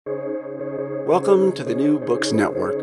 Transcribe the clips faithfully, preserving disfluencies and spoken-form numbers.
Welcome to the New Books Network.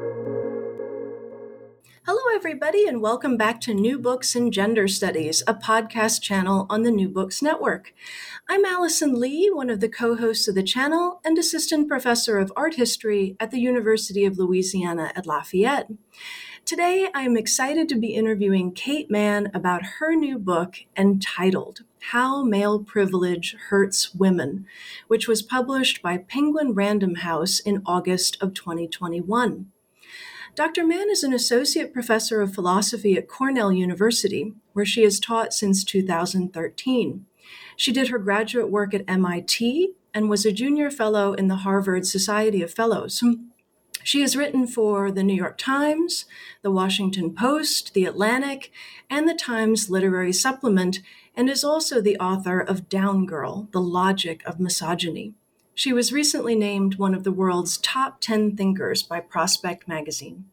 Hello, everybody, and welcome back to New Books in Gender Studies, a podcast channel on the New Books Network. I'm Allison Lee, one of the co-hosts of the channel and assistant professor of art history at the University of Louisiana at Lafayette. Today, I am excited to be interviewing Kate Manne about her new book entitled How Male Privilege Hurts Women, which was published by Penguin Random House in August of twenty twenty-one. Doctor Manne is an associate professor of philosophy at Cornell University, where she has taught since two thousand thirteen. She did her graduate work at M I T and was a junior fellow in the Harvard Society of Fellows. She has written for the New York Times, the Washington Post, the Atlantic, and the Times Literary Supplement, and is also the author of Down Girl: The Logic of Misogyny. She was recently named one of the world's top ten thinkers by Prospect Magazine.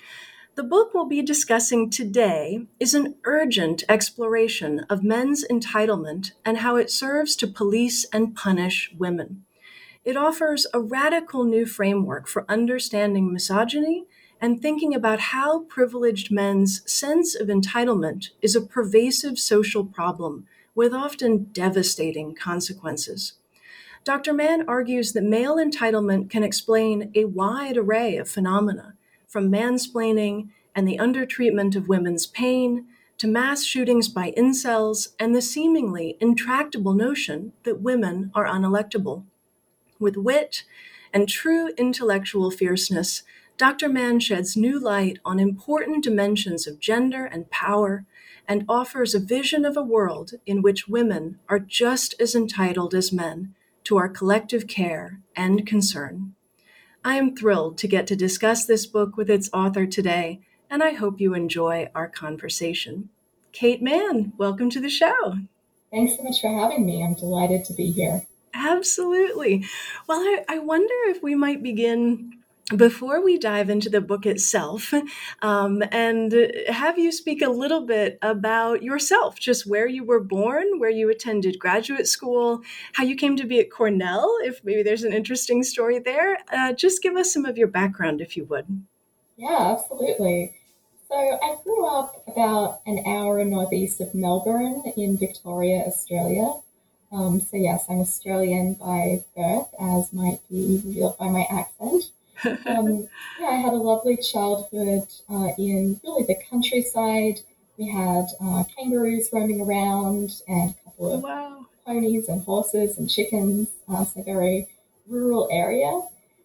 The book we'll be discussing today is an urgent exploration of men's entitlement and how it serves to police and punish women. It offers a radical new framework for understanding misogyny and thinking about how privileged men's sense of entitlement is a pervasive social problem with often devastating consequences. Doctor Manne argues that male entitlement can explain a wide array of phenomena, from mansplaining and the undertreatment of women's pain to mass shootings by incels and the seemingly intractable notion that women are unelectable. With wit and true intellectual fierceness, Doctor Manne sheds new light on important dimensions of gender and power and offers a vision of a world in which women are just as entitled as men to our collective care and concern. I am thrilled to get to discuss this book with its author today, and I hope you enjoy our conversation. Kate Manne, welcome to the show. Thanks so much for having me. I'm delighted to be here. Absolutely. Well, I, I wonder if we might begin before we dive into the book itself, um, and have you speak a little bit about yourself, just where you were born, where you attended graduate school, how you came to be at Cornell, if maybe there's an interesting story there. Uh, just give us some of your background, if you would. Yeah, absolutely. So I grew up about an hour northeast of Melbourne in Victoria, Australia. Um, so yes, I'm Australian by birth, as might be revealed by my accent. Um, yeah, I had a lovely childhood uh, in really the countryside. We had uh, kangaroos roaming around and a couple of wow. ponies and horses and chickens, uh, so very rural area.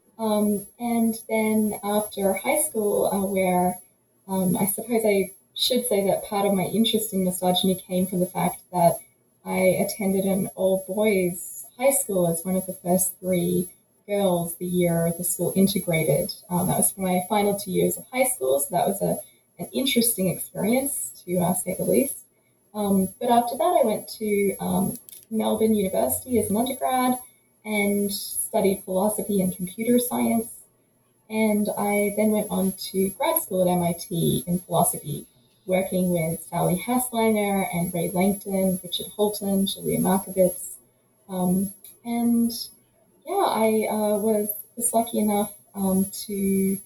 Um, and then after high school, uh, where um, I suppose I should say that part of my interest in misogyny came from the fact that I attended an all-boys high school as one of the first three girls the year the school integrated. Um, that was for my final two years of high school, so that was a, an interesting experience, to uh, say the least. Um, but after that, I went to um, Melbourne University as an undergrad and studied philosophy and computer science. And I then went on to grad school at M I T in philosophy, working with Sally Hasliner and Ray Langton, Richard Holton, Julia Markovitz. Um, and yeah, I uh, was, was lucky enough um, to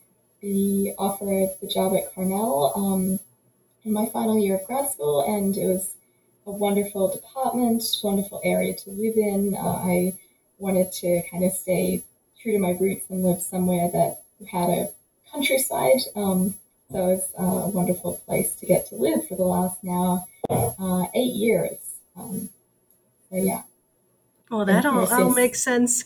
be offered the job at Cornell um, in my final year of grad school, and it was a wonderful department, wonderful area to live in. Uh, I wanted to kind of stay true to my roots and live somewhere that had a countryside. Um, so it was a wonderful place to get to live for the last now uh, eight years. Um, so yeah. Well, that all, all makes sense.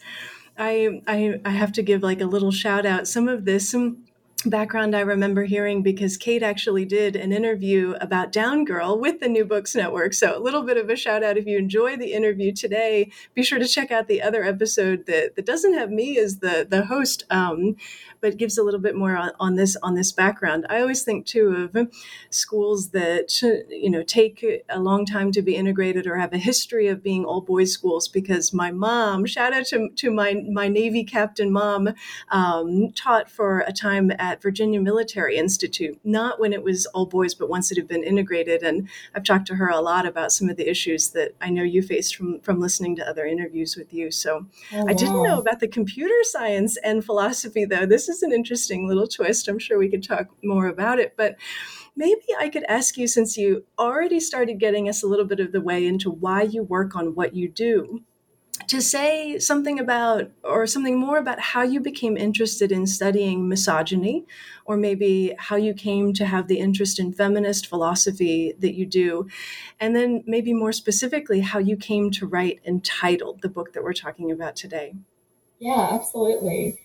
I, I I have to give like a little shout out. Some of this some background I remember hearing because Kate actually did an interview about Down Girl with the New Books Network. So a little bit of a shout out. If you enjoy the interview today, be sure to check out the other episode that, that doesn't have me as the, the host, um, but gives a little bit more on, on this on this background. I always think too of schools that, you know, take a long time to be integrated or have a history of being all boys schools, because my mom, shout out to, to my, my Navy captain mom, um, taught for a time at at Virginia Military Institute, not when it was all boys, but once it had been integrated. And I've talked to her a lot about some of the issues that I know you faced from, from listening to other interviews with you. So Oh, I didn't know wow. about the computer science and philosophy, though. This is an interesting little twist. I'm sure we could talk more about it. But maybe I could ask you, since you already started getting us a little bit of the way into why you work on what you do, to say something about, or something more about how you became interested in studying misogyny, or maybe how you came to have the interest in feminist philosophy that you do. And then maybe more specifically, how you came to write Entitled, the book that we're talking about today. Yeah, absolutely.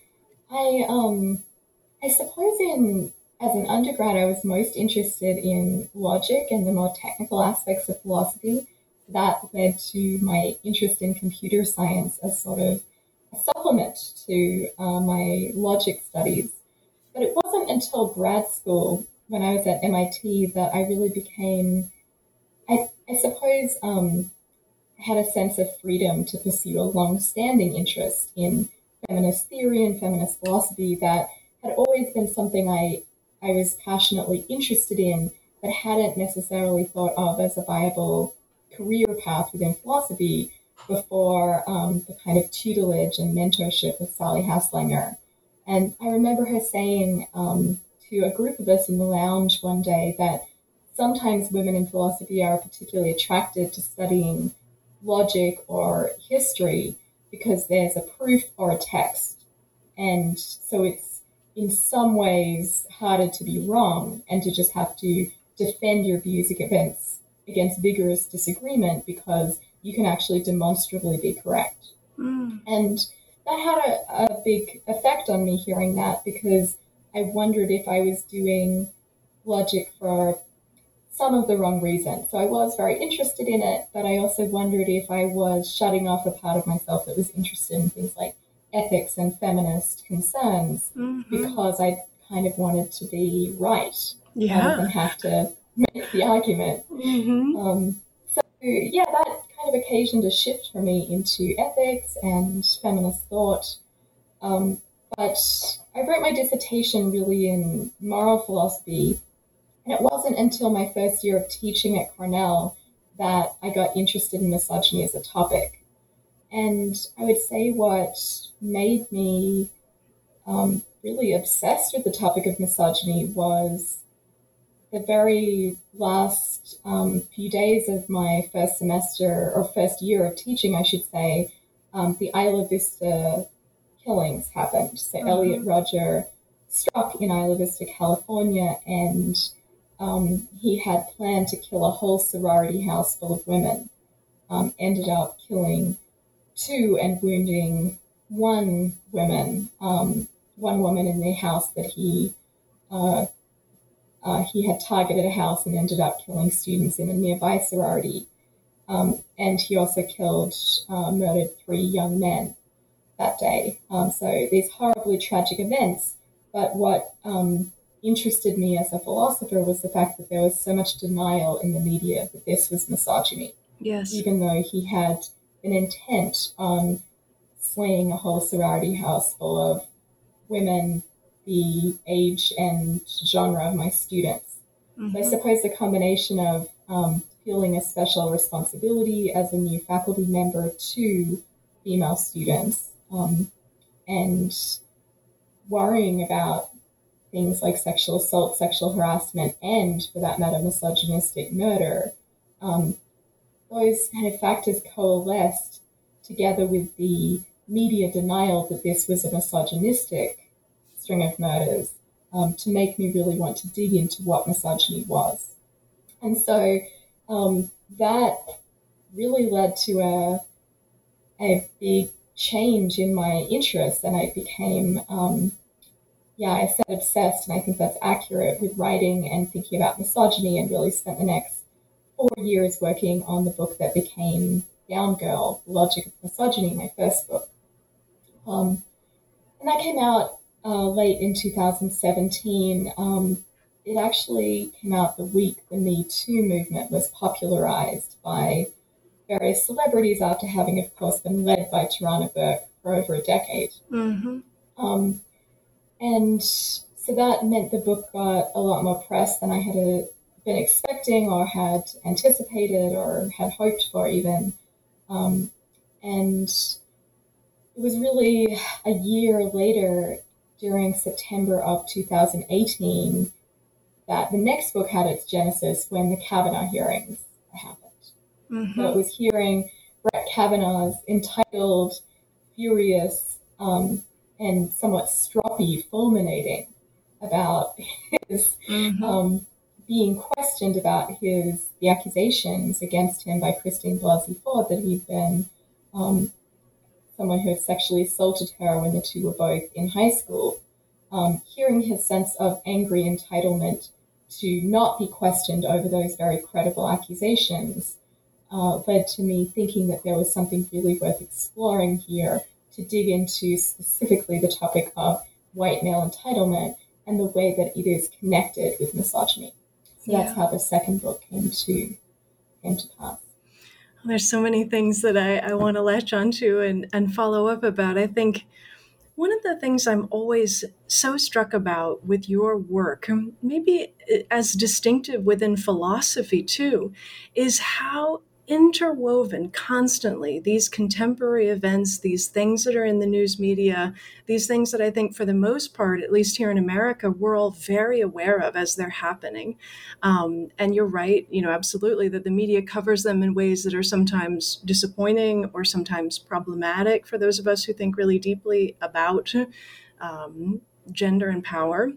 I um I suppose in as an undergrad I was most interested in logic and the more technical aspects of philosophy. That led to my interest in computer science as sort of a supplement to uh, my logic studies. But it wasn't until grad school, when I was at M I T, that I really became, I, I suppose, um, had a sense of freedom to pursue a long-standing interest in feminist theory and feminist philosophy that had always been something I, I was passionately interested in, but hadn't necessarily thought of as a viable career path within philosophy before um, the kind of tutelage and mentorship of Sally Haslanger. And I remember her saying um, to a group of us in the lounge one day that sometimes women in philosophy are particularly attracted to studying logic or history because there's a proof or a text. And so it's in some ways harder to be wrong and to just have to defend your views against, against vigorous disagreement because you can actually demonstrably be correct. Mm. And that had a, a big effect on me hearing that, because I wondered if I was doing logic for some of the wrong reasons. So I was very interested in it, but I also wondered if I was shutting off a part of myself that was interested in things like ethics and feminist concerns Mm-hmm. because I kind of wanted to be right Yeah. rather than have to make the argument. Mm-hmm. Um, so yeah, that kind of occasioned a shift for me into ethics and feminist thought. Um, but I wrote my dissertation really in moral philosophy. And it wasn't until my first year of teaching at Cornell that I got interested in misogyny as a topic. And I would say what made me um, really obsessed with the topic of misogyny was the very last um, few days of my first semester, or first year of teaching, I should say. Um, the Isla Vista killings happened. So Mhm. Elliot Rodger struck in Isla Vista, California, and um, he had planned to kill a whole sorority house full of women. Um, ended up killing two and wounding one woman, um, one woman in the house that he uh, uh, he had targeted a house and ended up killing students in a nearby sorority. Um, and he also killed, uh, murdered three young men that day. Um, so these horribly tragic events. But what um, interested me as a philosopher was the fact that there was so much denial in the media that this was misogyny, Yes. even though he had an intent on slaying a whole sorority house full of women the age and genre of my students. Mm-hmm. So I suppose the combination of um, feeling a special responsibility as a new faculty member to female students um, and worrying about things like sexual assault, sexual harassment, and for that matter, misogynistic murder, um, those kind of factors coalesced together with the media denial that this was a misogynistic string of murders um, to make me really want to dig into what misogyny was. And so um, that really led to a, a big change in my interests, and I became, um, yeah, I said obsessed, and I think that's accurate, with writing and thinking about misogyny, and really spent the next four years working on the book that became Gown Girl, The Logic of Misogyny, my first book. Um, and that came out uh, late in two thousand seventeen. Um, it actually came out the week the Me Too movement was popularized by various celebrities after having, of course, been led by Tarana Burke for over a decade. Mm-hmm. Um, and so that meant the book got a lot more press than I had uh, been expecting or had anticipated or had hoped for even. Um, and it was really a year later, during September of two thousand eighteen, that the next book had its genesis when the Kavanaugh hearings happened. Mm-hmm. So it was hearing Brett Kavanaugh's entitled, furious, um, and somewhat stroppy fulminating about his mm-hmm. um, being questioned about his the accusations against him by Christine Blasey Ford that he'd been um, someone who had sexually assaulted her when the two were both in high school. Um, hearing his sense of angry entitlement to not be questioned over those very credible accusations uh, led to me thinking that there was something really worth exploring here to dig into specifically the topic of white male entitlement and the way that it is connected with misogyny. So yeah. That's how the second book came to came to pass. There's so many things that I, I want to latch onto and, and follow up about. I think one of the things I'm always so struck about with your work, maybe as distinctive within philosophy too, is how interwoven constantly these contemporary events, these things that are in the news media, these things that I think for the most part, at least here in America, we're all very aware of as they're happening. Um, and you're right, you know, absolutely, that the media covers them in ways that are sometimes disappointing or sometimes problematic for those of us who think really deeply about um, gender and power.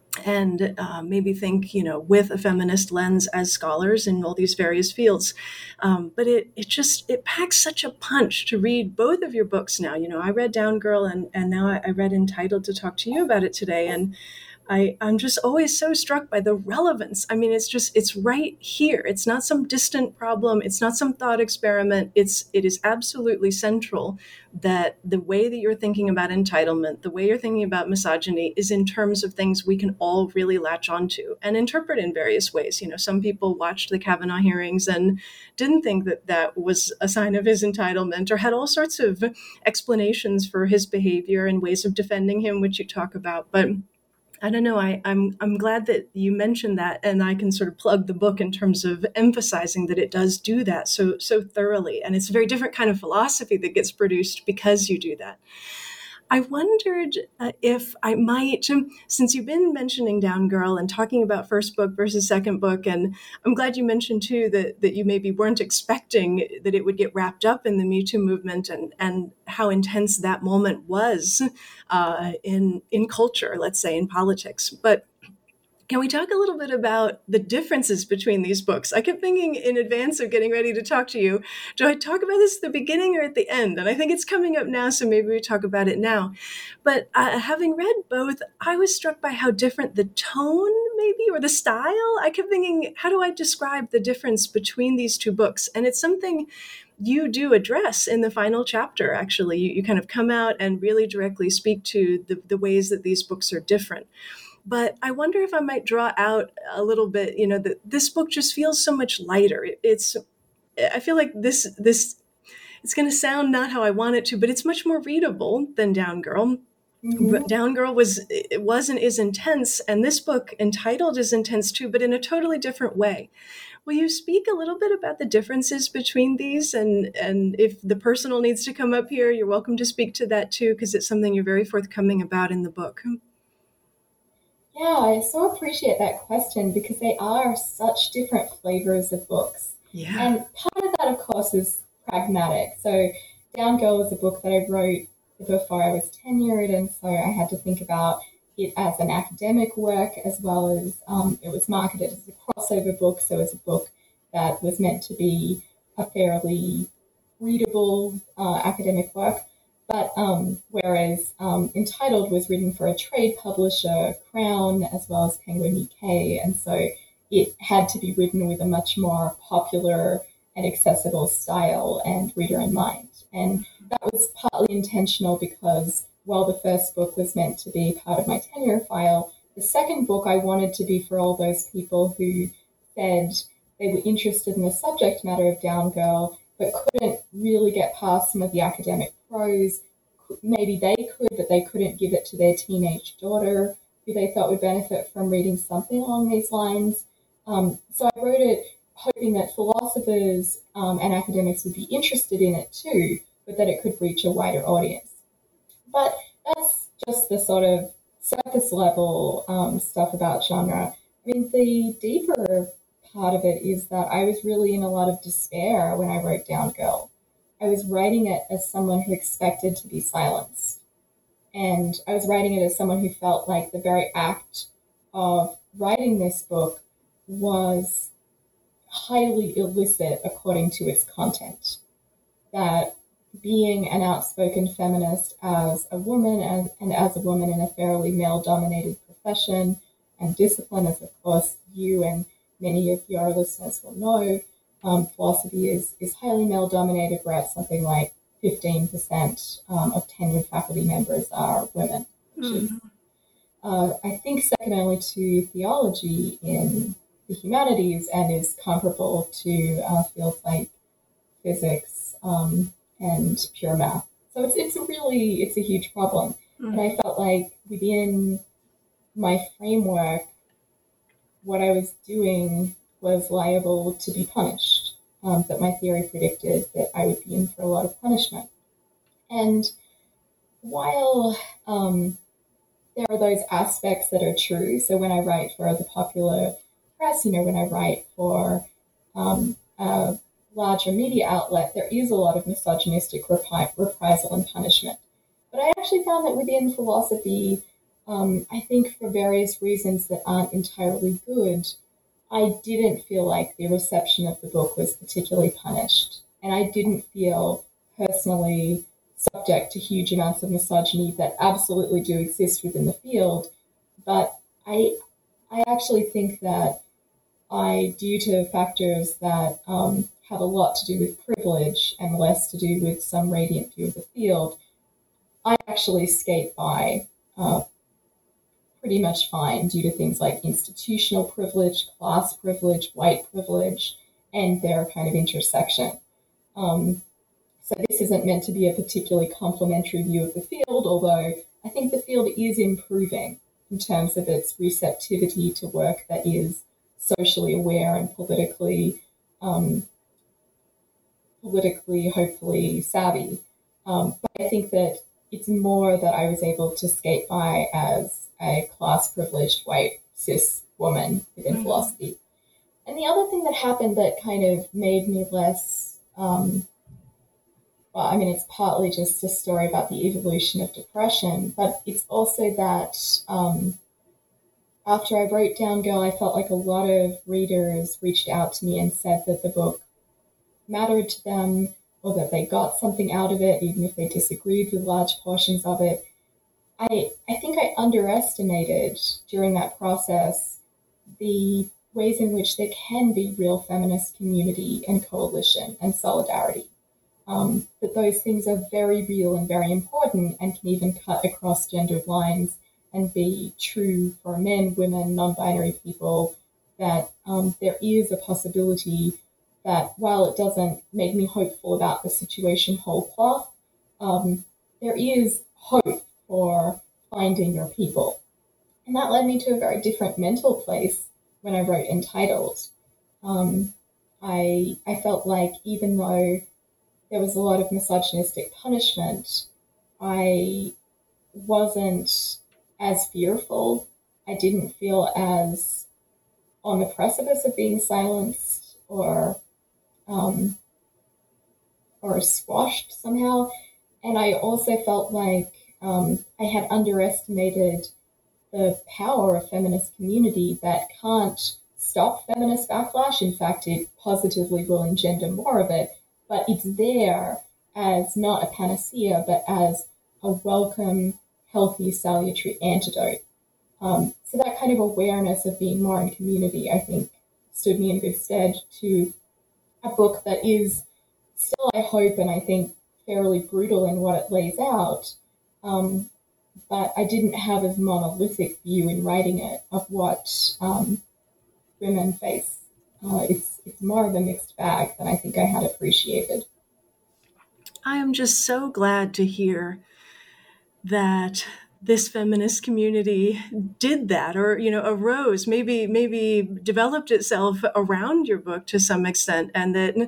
And uh, maybe think, you know, with a feminist lens as scholars in all these various fields. Um, but it it just, it packs such a punch to read both of your books now. You know, I read Down Girl and, and now I, I read Entitled to talk to you about it today. And I, I'm just always so struck by the relevance. I mean, it's just, it's right here. It's not some distant problem. It's not some thought experiment. It's, it is absolutely central that the way that you're thinking about entitlement, the way you're thinking about misogyny is in terms of things we can all really latch onto and interpret in various ways. You know, some people watched the Kavanaugh hearings and didn't think that that was a sign of his entitlement or had all sorts of explanations for his behavior and ways of defending him, which you talk about. But I don't know. I, I'm I'm glad that you mentioned that, and I can sort of plug the book in terms of emphasizing that it does do that so so thoroughly, and it's a very different kind of philosophy that gets produced because you do that. I wondered uh, if I might, since you've been mentioning Down Girl and talking about first book versus second book, and I'm glad you mentioned too that, that you maybe weren't expecting that it would get wrapped up in the Me Too movement and, and how intense that moment was uh, in, in culture, let's say in politics. But can we talk a little bit about the differences between these books? I kept thinking in advance of getting ready to talk to you, do I talk about this at the beginning or at the end? And I think it's coming up now, so maybe we talk about it now. But uh, having read both, I was struck by how different the tone maybe, or the style. I kept thinking, how do I describe the difference between these two books? And it's something you do address in the final chapter, actually. You, you kind of come out and really directly speak to the, the ways that these books are different. But I wonder if I might draw out a little bit, you know, that this book just feels so much lighter. It's, I feel like this, this, it's going to sound not how I want it to, but it's much more readable than Down Girl. Mm-hmm. But Down Girl was, it was and is intense. And this book, Entitled, is intense too, but in a totally different way. Will you speak a little bit about the differences between these? And, and if the personal needs to come up here, you're welcome to speak to that too, because it's something you're very forthcoming about in the book. Yeah, I so appreciate that question because they are such different flavors of books. Yeah. And part of that, of course, is pragmatic. So Down Girl is a book that I wrote before I was tenured, and so I had to think about it as an academic work as well as um, it was marketed as a crossover book, so it's a book that was meant to be a fairly readable uh, academic work. But um, whereas um, Entitled was written for a trade publisher, Crown, as well as Penguin U K, and so it had to be written with a much more popular and accessible style and reader in mind. And that was partly intentional because while the first book was meant to be part of my tenure file, the second book I wanted to be for all those people who said they were interested in the subject matter of Down Girl, but couldn't really get past some of the academic prose. Maybe they could, but they couldn't give it to their teenage daughter who they thought would benefit from reading something along these lines. Um, so I wrote it hoping that philosophers um, and academics would be interested in it too, but that it could reach a wider audience. But that's just the sort of surface level um, stuff about genre. I mean, the deeper part of it is that I was really in a lot of despair when I wrote Down Girl. I was writing it as someone who expected to be silenced. And I was writing it as someone who felt like the very act of writing this book was highly illicit according to its content. That being an outspoken feminist as a woman and, and as a woman in a fairly male-dominated profession and discipline, as of course you and many of your listeners will know, um, philosophy is, is highly male-dominated. We're at something like fifteen percent um, of tenured faculty members are women, which mm-hmm. is, uh, I think, second only to theology in the humanities and is comparable to uh, fields like physics um, and pure math. So it's it's a really, it's a huge problem. Mm-hmm. And I felt like within my framework, what I was doing was liable to be punished, um, that my theory predicted that I would be in for a lot of punishment. And while um, there are those aspects that are true, so when I write for the popular press, you know, when I write for um, a larger media outlet, there is a lot of misogynistic repri- reprisal and punishment. But I actually found that within philosophy, um, I think for various reasons that aren't entirely good, I didn't feel like the reception of the book was particularly punished. And I didn't feel personally subject to huge amounts of misogyny that absolutely do exist within the field. But I, I actually think that I, due to factors that um, have a lot to do with privilege and less to do with some radiant view of the field, I actually skate by uh, pretty much fine due to things like institutional privilege, class privilege, white privilege, and their kind of intersection. Um, so this isn't meant to be a particularly complimentary view of the field, although I think the field is improving in terms of its receptivity to work that is socially aware and politically, um, politically, hopefully savvy. Um, but I think that it's more that I was able to skate by as a class-privileged white cis woman within mm-hmm. philosophy. And the other thing that happened that kind of made me less, um, well, I mean, it's partly just a story about the evolution of depression, but it's also that um, after I wrote Down Girl, I felt like a lot of readers reached out to me and said that the book mattered to them or that they got something out of it, even if they disagreed with large portions of it. I, I think I underestimated during that process the ways in which there can be real feminist community and coalition and solidarity. Um, that those things are very real and very important and can even cut across gendered lines and be true for men, women, non-binary people, that um, there is a possibility that while it doesn't make me hopeful about the situation whole cloth, um, there is hope for finding your people. And that led me to a very different mental place when I wrote Entitled. Um, I, I felt like even though there was a lot of misogynistic punishment, I wasn't as fearful. I didn't feel as on the precipice of being silenced or um, or squashed somehow. And I also felt like um, I had underestimated the power of feminist community that can't stop feminist backlash. In fact, it positively will engender more of it, but it's there as not a panacea, but as a welcome, healthy, salutary antidote. Um, so that kind of awareness of being more in community, I think, stood me in good stead to a book that is still, I hope, and I think, fairly brutal in what it lays out. Um, but I didn't have as monolithic view in writing it of what um, women face. Uh, it's, it's more of a mixed bag than I think I had appreciated. I am just so glad to hear that this feminist community did that, or, you know, arose, maybe, maybe developed itself around your book to some extent, and that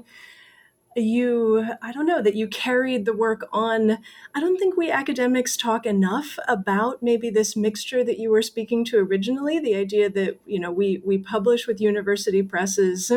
you, I don't know, that you carried the work on. I don't think we academics talk enough about maybe this mixture that you were speaking to originally, the idea that, you know, we, we publish with university presses,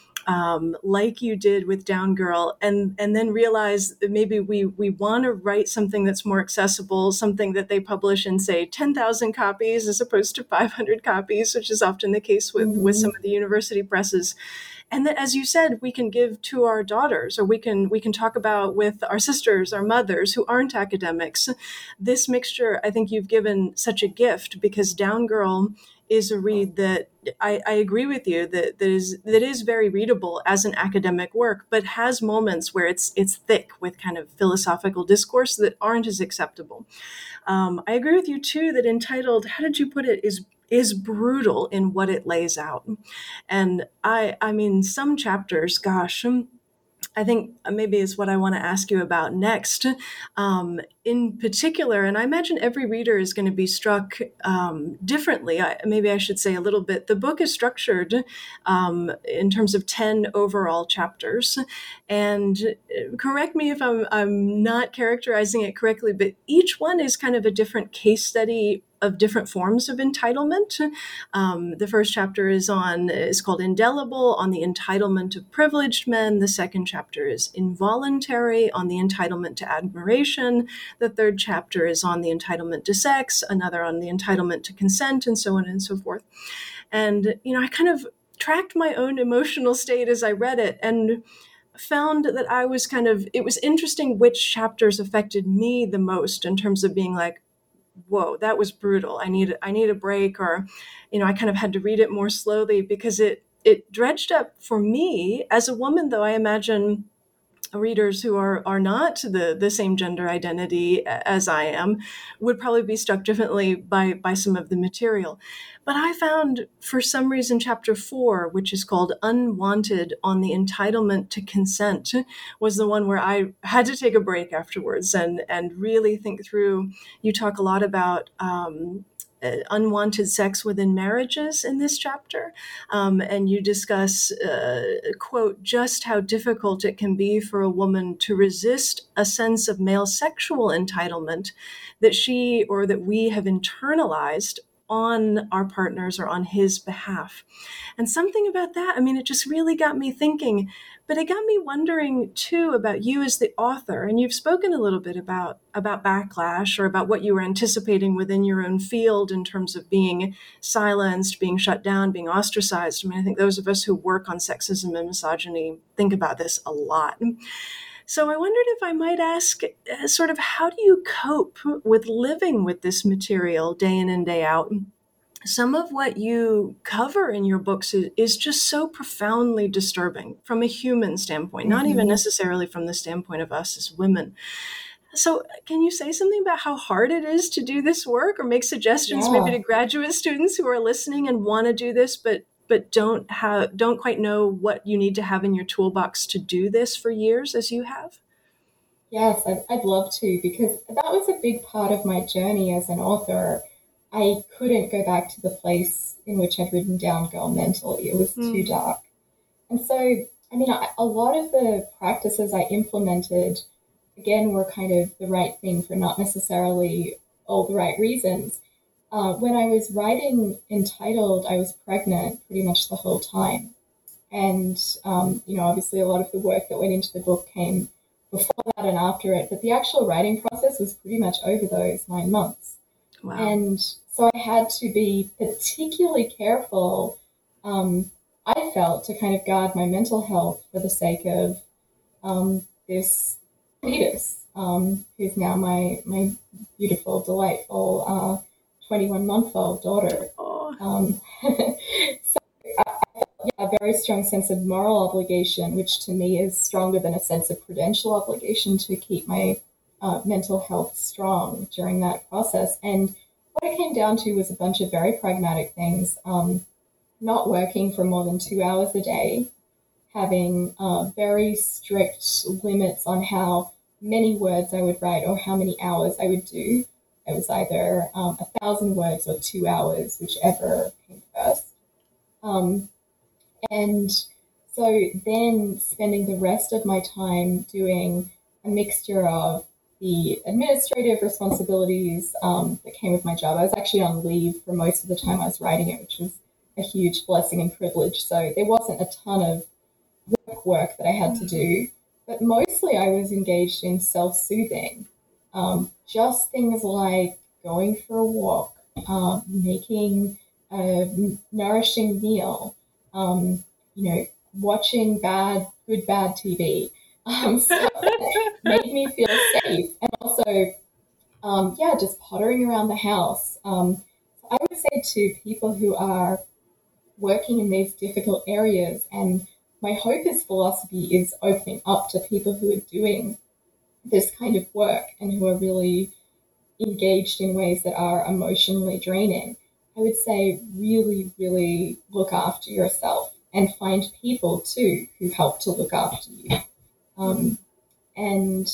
Um, like you did with Down Girl, and and then realize that maybe we we want to write something that's more accessible, something that they publish in, say, ten thousand copies as opposed to five hundred copies, which is often the case with, Mm-hmm. with some of the university presses. And that, as you said, we can give to our daughters, or we can we can talk about with our sisters, our mothers who aren't academics. This mixture, I think you've given such a gift, because Down Girl is a read that I, I agree with you that that is that is very readable as an academic work, but has moments where it's it's thick with kind of philosophical discourse that aren't as acceptable. Um, I agree with you too that Entitled, how did you put it, is is brutal in what it lays out. And I I mean, some chapters, gosh, um, I think maybe is what I want to ask you about next. Um, in particular, and I imagine every reader is going to be struck um, differently. I, maybe I should say a little bit. The book is structured um, in terms of ten overall chapters. And correct me if I'm, I'm not characterizing it correctly, but each one is kind of a different case study of different forms of entitlement. Um, the first chapter is on is called Indelible, on the entitlement of privileged men. The second chapter is Involuntary, on the entitlement to admiration. The third chapter is on the entitlement to sex, another on the entitlement to consent, and so on and so forth. And, you know, I kind of tracked my own emotional state as I read it, and found that I was kind of, it was interesting which chapters affected me the most in terms of being like, whoa, that was brutal. I need I need a break, or, you know, I kind of had to read it more slowly because it it dredged up for me as a woman, though I imagine readers who are are not the the same gender identity as I am would probably be struck differently by by some of the material. But I found, for some reason, chapter four, which is called Unwanted, on the entitlement to consent, was the one where I had to take a break afterwards and and really think through. You talk a lot about um, uh, unwanted sex within marriages in this chapter. Um, and you discuss, uh, quote, just how difficult it can be for a woman to resist a sense of male sexual entitlement that she or that we have internalized on our partners or on his behalf. And something about that, I mean, it just really got me thinking, but it got me wondering too about you as the author. And you've spoken a little bit about, about backlash, or about what you were anticipating within your own field in terms of being silenced, being shut down, being ostracized. I mean, I think those of us who work on sexism and misogyny think about this a lot. So I wondered if I might ask, uh, sort of, how do you cope with living with this material day in and day out? Some of what you cover in your books is, is just so profoundly disturbing from a human standpoint, mm-hmm. not even necessarily from the standpoint of us as women. So can you say something about how hard it is to do this work, or make suggestions yeah. maybe to graduate students who are listening and want to do this, but but don't have don't quite know what you need to have in your toolbox to do this for years as you have? Yes, I'd, I'd love to, because that was a big part of my journey as an author. I couldn't go back to the place in which I'd written Down Girl mentally. It was mm. too dark. And so, I mean, I, a lot of the practices I implemented, again, were kind of the right thing for not necessarily all the right reasons. Uh, when I was writing Entitled, I was pregnant pretty much the whole time. And, um, you know, obviously a lot of the work that went into the book came before that and after it. But the actual writing process was pretty much over those nine months. Wow. And so I had to be particularly careful, um, I felt, to kind of guard my mental health for the sake of um, this fetus, um, who's now my, my beautiful, delightful uh twenty-one-month-old daughter. Um, so I, I felt yeah, a very strong sense of moral obligation, which to me is stronger than a sense of prudential obligation, to keep my uh, mental health strong during that process. And what it came down to was a bunch of very pragmatic things, um, not working for more than two hours a day, having uh, very strict limits on how many words I would write or how many hours I would do, It was either um, a thousand words or two hours, whichever came first. Um, and so then spending the rest of my time doing a mixture of the administrative responsibilities um, that came with my job. I was actually on leave for most of the time I was writing it, which was a huge blessing and privilege. So there wasn't a ton of work work that I had to do, but mostly I was engaged in self-soothing. Um, just things like going for a walk, um, making a nourishing meal, um, you know, watching bad, good, bad T V, um, stuff that made me feel safe. And also, um, yeah, just pottering around the house. Um, so I would say to people who are working in these difficult areas, and my hope is philosophy is opening up to people who are doing this kind of work and who are really engaged in ways that are emotionally draining. I would say really, really look after yourself and find people too who help to look after you. Um, and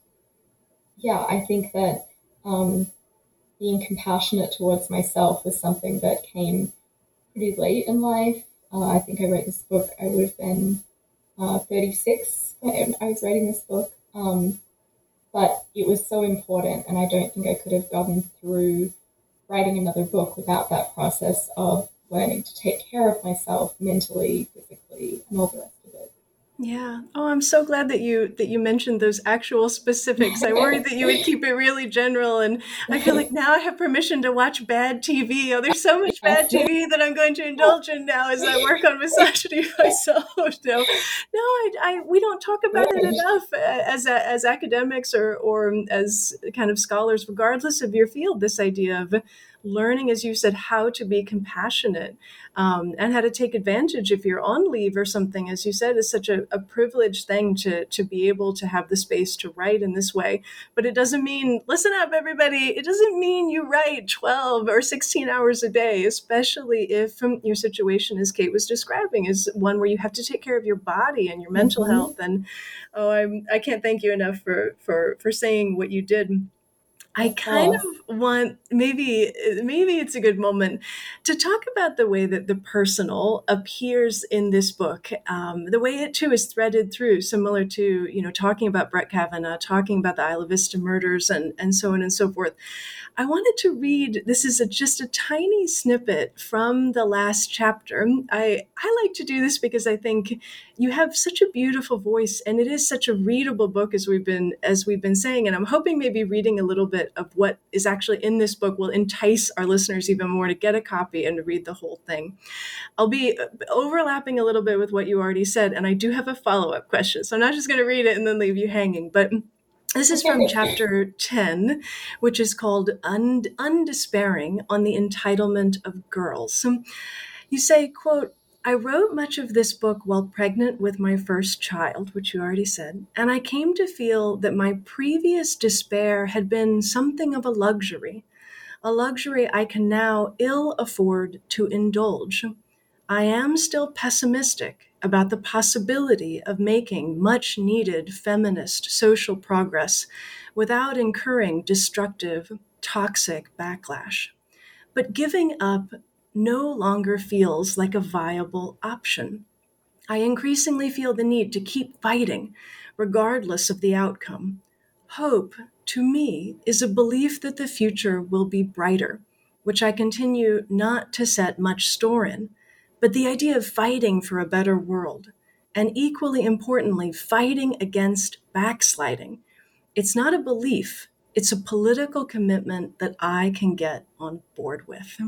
yeah, I think that um, being compassionate towards myself was something that came pretty late in life. Uh, I think I wrote this book, I would have been uh, thirty-six when I was writing this book. Um, but it was so important, and I don't think I could have gotten through writing another book without that process of learning to take care of myself mentally, physically, and all the rest of it. Yeah. Oh, I'm so glad that you that you mentioned those actual specifics. I worried that you would keep it really general, and I feel like now I have permission to watch bad T V. Oh, there's so much bad T V that I'm going to indulge in now as I work on misogyny myself. No, no, I, I we don't talk about it enough as as academics or or as kind of scholars, regardless of your field. This idea of learning, as you said, how to be compassionate um, and how to take advantage if you're on leave or something, as you said, is such a, a privileged thing to, to be able to have the space to write in this way. But it doesn't mean, listen up, everybody, it doesn't mean you write twelve or sixteen hours a day, especially if um, your situation, as Kate was describing, is one where you have to take care of your body and your mental mm-hmm. health. And oh, I'm, I can't thank you enough for, for, for saying what you did. I kind of want, maybe maybe it's a good moment to talk about the way that the personal appears in this book, um, the way it too is threaded through, similar to, you know, talking about Brett Kavanaugh, talking about the Isla Vista murders and, and so on and so forth. I wanted to read, this is a, just a tiny snippet from the last chapter. I, I like to do this because I think you have such a beautiful voice, and it is such a readable book, as we've been as we've been saying. And I'm hoping maybe reading a little bit of what is actually in this book will entice our listeners even more to get a copy and to read the whole thing. I'll be overlapping a little bit with what you already said, and I do have a follow-up question. So I'm not just going to read it and then leave you hanging, but this is from chapter ten, which is called Und- Undespairing on the Entitlement of Girls. You say, quote, I wrote much of this book while pregnant with my first child, which you already said, and I came to feel that my previous despair had been something of a luxury, a luxury I can now ill afford to indulge. I am still pessimistic about the possibility of making much needed feminist social progress without incurring destructive, toxic backlash. But giving up no longer feels like a viable option. I increasingly feel the need to keep fighting, regardless of the outcome. Hope, to me, is a belief that the future will be brighter, which I continue not to set much store in. But the idea of fighting for a better world, and equally importantly, fighting against backsliding, it's not a belief, it's a political commitment that I can get on board with.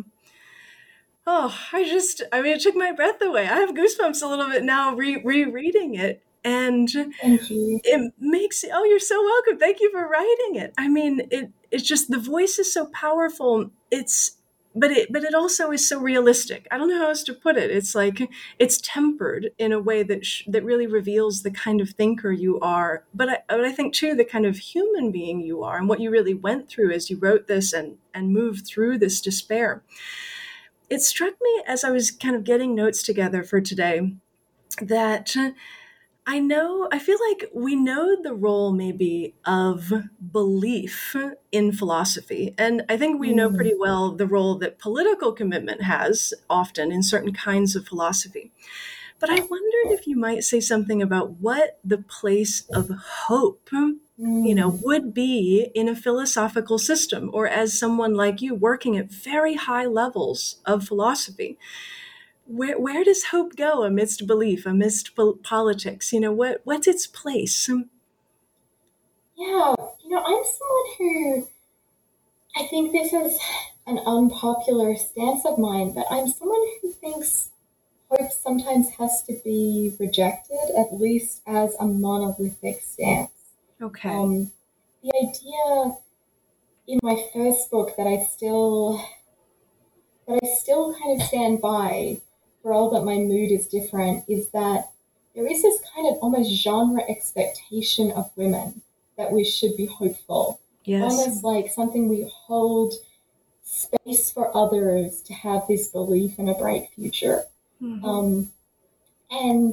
Oh, I just, I mean, it took my breath away. I have goosebumps a little bit now re- rereading it. And Thank you. It makes, oh, you're so welcome. Thank you for writing it. I mean, it it's just, the voice is so powerful. It's, but it, but it also is so realistic. I don't know how else to put it. It's like, it's tempered in a way that, sh- that really reveals the kind of thinker you are. But I, but I think too, the kind of human being you are and what you really went through as you wrote this and, and moved through this despair. It struck me as I was kind of getting notes together for today that I know, I feel like we know the role maybe of belief in philosophy. And I think we know Mm. pretty well the role that political commitment has often in certain kinds of philosophy. But I wondered if you might say something about what the place of hope, you know, Mm. would be in a philosophical system, or as someone like you working at very high levels of philosophy. Where where does hope go amidst belief, amidst pol- politics? You know, what what's its place? Yeah, you know, I'm someone who I think this is an unpopular stance of mine, but I'm someone who thinks hope sometimes has to be rejected, at least as a monolithic stance. Okay. Um, the idea in my first book that I still that I still kind of stand by, for all that my mood is different, is that there is this kind of almost genre expectation of women that we should be hopeful, Yes. almost like something we hold space for others to have this belief in a bright future. Hmm. Um, and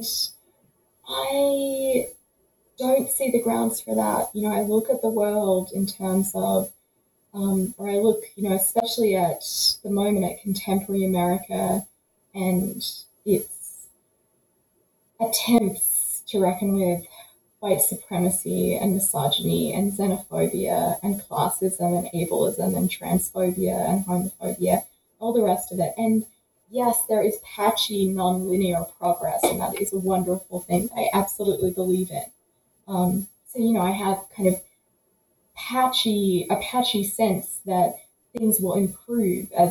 I don't see the grounds for that. You know, I look at the world in terms of, um, or I look, you know, especially at the moment at contemporary America and its attempts to reckon with white supremacy and misogyny and xenophobia and classism and ableism and transphobia and homophobia, all the rest of it. And yes, there is patchy, non-linear progress, and that is a wonderful thing. I absolutely believe in. Um, so, you know, I have kind of patchy, a patchy sense that things will improve as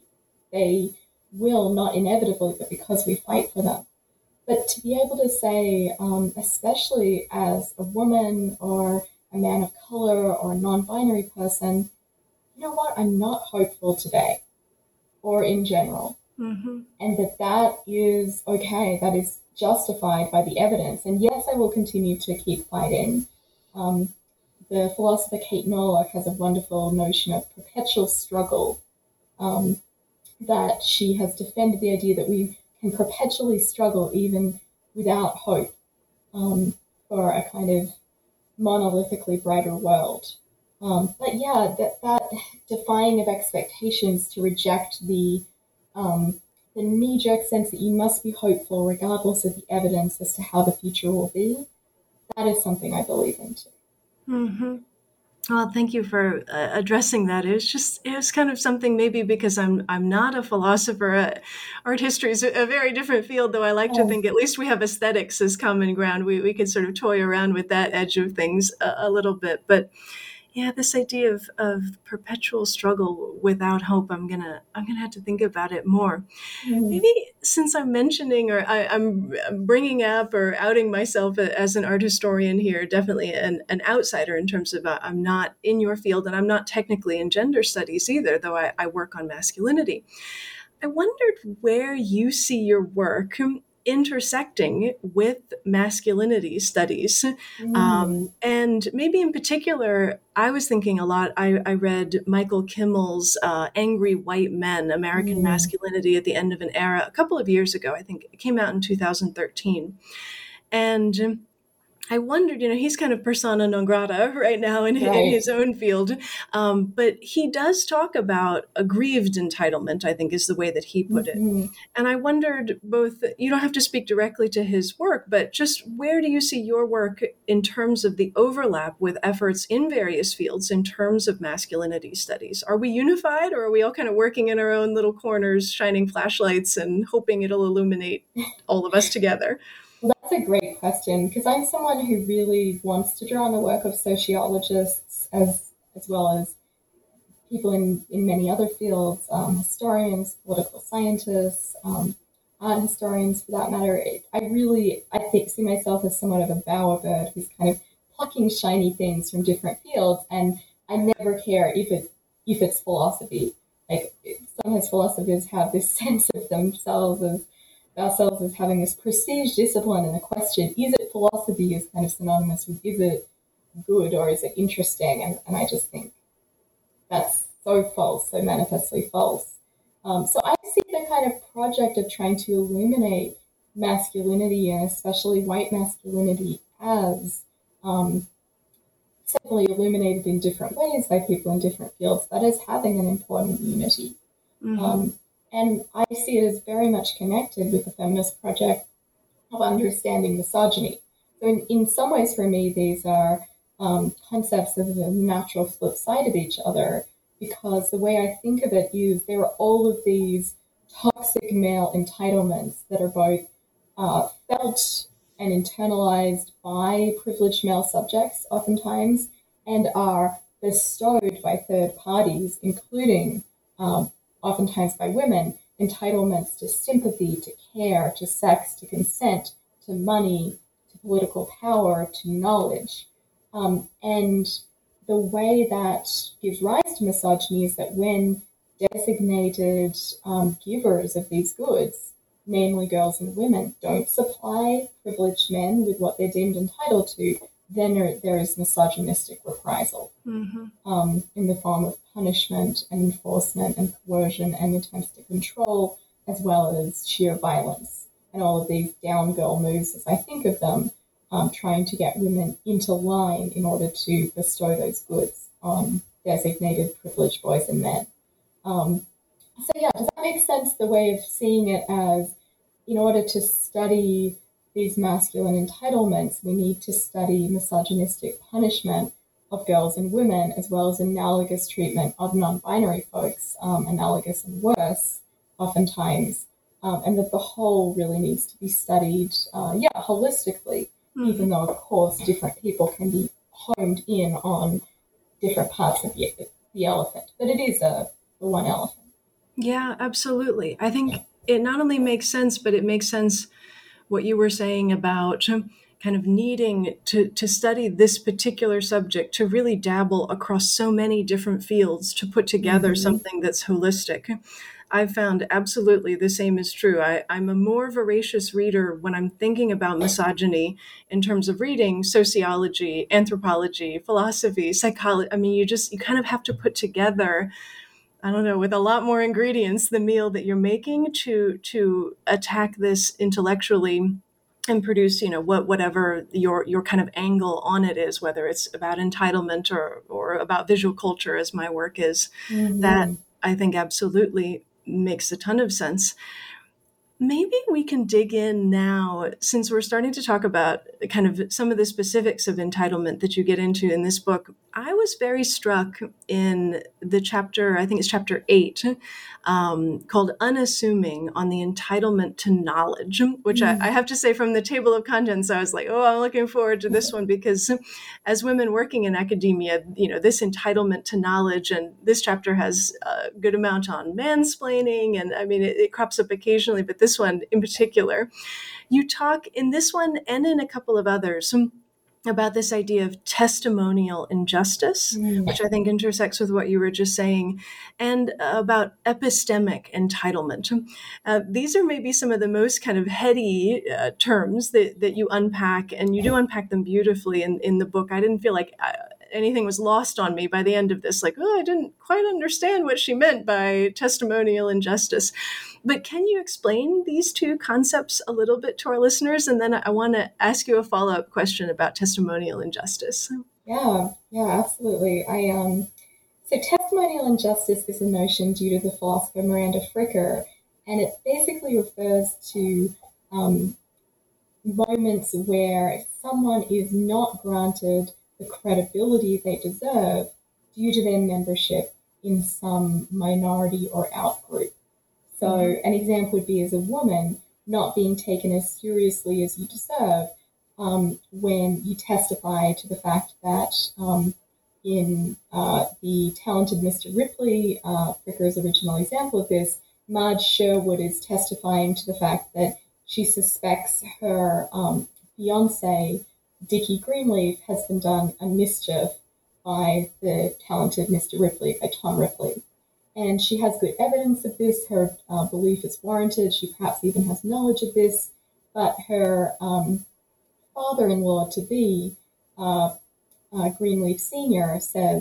they will, not inevitably, but because we fight for them. But to be able to say, um, especially as a woman or a man of color or a non binary person, you know what, I'm not hopeful today or in general. Hmm. And that that is okay, that is justified by the evidence. And yes, I will continue to keep fighting. Um, the philosopher Kate Norlock has a wonderful notion of perpetual struggle, um, that she has defended the idea that we can perpetually struggle even without hope, um, for a kind of monolithically brighter world. Um, but yeah, that, that defying of expectations to reject the um, the knee jerk sense that you must be hopeful regardless of the evidence as to how the future will be, that is something I believe in too. Hmm. Well, thank you for uh, addressing that. It was just, it was kind of something maybe because I'm, I'm not a philosopher. Uh, art history is a, a very different field, though I like to Oh, think at least we have aesthetics as common ground. We, we could sort of toy around with that edge of things a, a little bit. But yeah, this idea of, of perpetual struggle without hope, I'm gonna, I'm gonna have to think about it more. mm, Maybe since I'm mentioning or I, I'm bringing up or outing myself as an art historian here, definitely an, an outsider in terms of uh, I'm not in your field and I'm not technically in gender studies either, though I, I work on masculinity. I wondered where you see your work intersecting with masculinity studies. mm, Um, and maybe in particular, I was thinking a lot. I, I read Michael Kimmel's uh, Angry White Men, American mm, Masculinity at the End of an Era, a couple of years ago. I think it came out in two thousand thirteen. And I wondered, you know, he's kind of persona non grata right now in, in right. his own field. Um, but he does talk about aggrieved entitlement, I think is the way that he put it. Mm-hmm. And I wondered both, you don't have to speak directly to his work, but just where do you see your work in terms of the overlap with efforts in various fields in terms of masculinity studies? Are we unified or are we all kind of working in our own little corners, shining flashlights and hoping it'll illuminate all of us together? Well, that's a great question because I'm someone who really wants to draw on the work of sociologists as as well as people in, in many other fields, um, historians, political scientists, um, art historians for that matter. It, I really, I think, see myself as somewhat of a bowerbird who's kind of plucking shiny things from different fields, and I never care if it if it's philosophy. Like sometimes philosophers have this sense of themselves as ourselves as having this prestige discipline, and the question is it philosophy is kind of synonymous with is it good or is it interesting, and, and I just think that's so false, so manifestly false. Um, so I see the kind of project of trying to illuminate masculinity, and especially white masculinity, as um, certainly illuminated in different ways by people in different fields, but as having an important unity. Mm-hmm. Um, and I see it as very much connected with the feminist project of understanding misogyny. So in, in some ways, for me, these are um, concepts of the natural flip side of each other, because the way I think of it is there are all of these toxic male entitlements that are both uh, felt and internalized by privileged male subjects oftentimes, and are bestowed by third parties, including um, oftentimes by women, entitlements to sympathy, to care, to sex, to consent, to money, to political power, to knowledge. Um, and the way that gives rise to misogyny is that when designated um, givers of these goods, namely girls and women, don't supply privileged men with what they're deemed entitled to, then there, there is misogynistic reprisal mm-hmm. um, in the form of punishment and enforcement and coercion and attempts to control, as well as sheer violence. And all of these down girl moves, as I think of them, um, trying to get women into line in order to bestow those goods on designated privileged boys and men. Um, so yeah, does that make sense, the way of seeing it as, in order to study these masculine entitlements, we need to study misogynistic punishment of girls and women, as well as analogous treatment of non-binary folks, um, analogous and worse, oftentimes, um, and that the whole really needs to be studied, uh, yeah, holistically, mm-hmm. even though, of course, different people can be honed in on different parts of the, the elephant, but it is a, a one elephant. Yeah, absolutely. I think it not only makes sense, but it makes sense what you were saying about kind of needing to, to study this particular subject, to really dabble across so many different fields to put together mm-hmm. something that's holistic. I've found absolutely the same is true. I, I'm a more voracious reader when I'm thinking about misogyny in terms of reading sociology, anthropology, philosophy, psychology. I mean, you just, you kind of have to put together, I don't know, with a lot more ingredients, the meal that you're making to to attack this intellectually and produce, you know, what whatever your your kind of angle on it is, whether it's about entitlement or or about visual culture, as my work is. Mm-hmm. That I think absolutely makes a ton of sense. Maybe we can dig in now, since we're starting to talk about kind of some of the specifics of entitlement that you get into in this book. I was very struck in the chapter, I think it's chapter eight, um, called Unassuming, on the entitlement to knowledge, which mm. I, I have to say, from the table of contents, I was like, oh, I'm looking forward to this one, because as women working in academia, you know, this entitlement to knowledge, and this chapter has a good amount on mansplaining, and I mean, it, it crops up occasionally, but this one in particular, you talk in this one and in a couple of others about this idea of testimonial injustice, mm. which I think intersects with what you were just saying, and about epistemic entitlement. Uh, these are maybe some of the most kind of heady uh, terms that, that you unpack, and you do unpack them beautifully in, in the book. I didn't feel like I, anything was lost on me by the end of this, like, oh, I didn't quite understand what she meant by testimonial injustice. But can you explain these two concepts a little bit to our listeners? And then I want to ask you a follow-up question about testimonial injustice. Yeah, yeah, absolutely. I um, so testimonial injustice is a notion due to the philosopher Miranda Fricker, and it basically refers to um, moments where someone is not granted the credibility they deserve due to their membership in some minority or outgroup. So mm-hmm. an example would be as a woman not being taken as seriously as you deserve um, when you testify to the fact that um, in uh, the talented Mister Ripley, uh, Fricker's original example of this, Marge Sherwood is testifying to the fact that she suspects her um, fiancé, Dickie Greenleaf, has been done a mischief by the talented Mister Ripley, by Tom Ripley. And she has good evidence of this. Her uh, belief is warranted. She perhaps even has knowledge of this. But her um, father-in-law to be, uh, uh, Greenleaf Senior, says,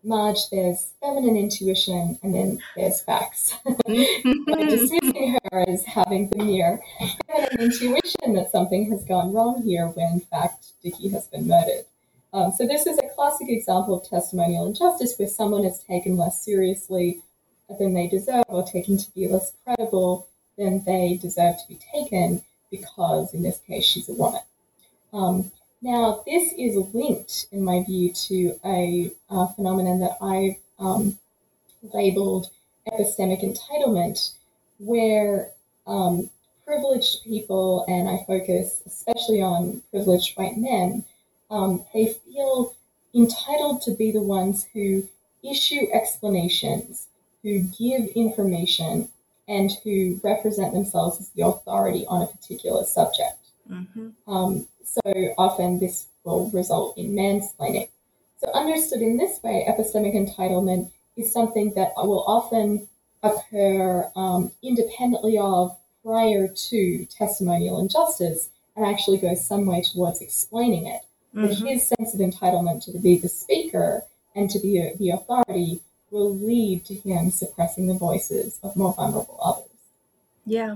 Marge, there's feminine intuition and then there's facts. By dismissing her as having the mere feminine intuition that something has gone wrong here when, in fact, Dickie has been murdered. Um, so this is a classic example of testimonial injustice where someone is taken less seriously than they deserve or taken to be less credible than they deserve to be taken because, in this case, she's a woman. Um, now, this is linked, in my view, to a uh, phenomenon that I've um, labeled epistemic entitlement, where um, privileged people, and I focus especially on privileged white men, um, they feel entitled to be the ones who issue explanations, who give information, and who represent themselves as the authority on a particular subject. Mm-hmm. Um, so often this will result in mansplaining. So understood in this way, epistemic entitlement is something that will often occur um, independently of, prior to testimonial injustice, and actually goes some way towards explaining it. Mm-hmm. But his sense of entitlement to be the speaker and to be a, the authority will lead to him suppressing the voices of more vulnerable others. Yeah.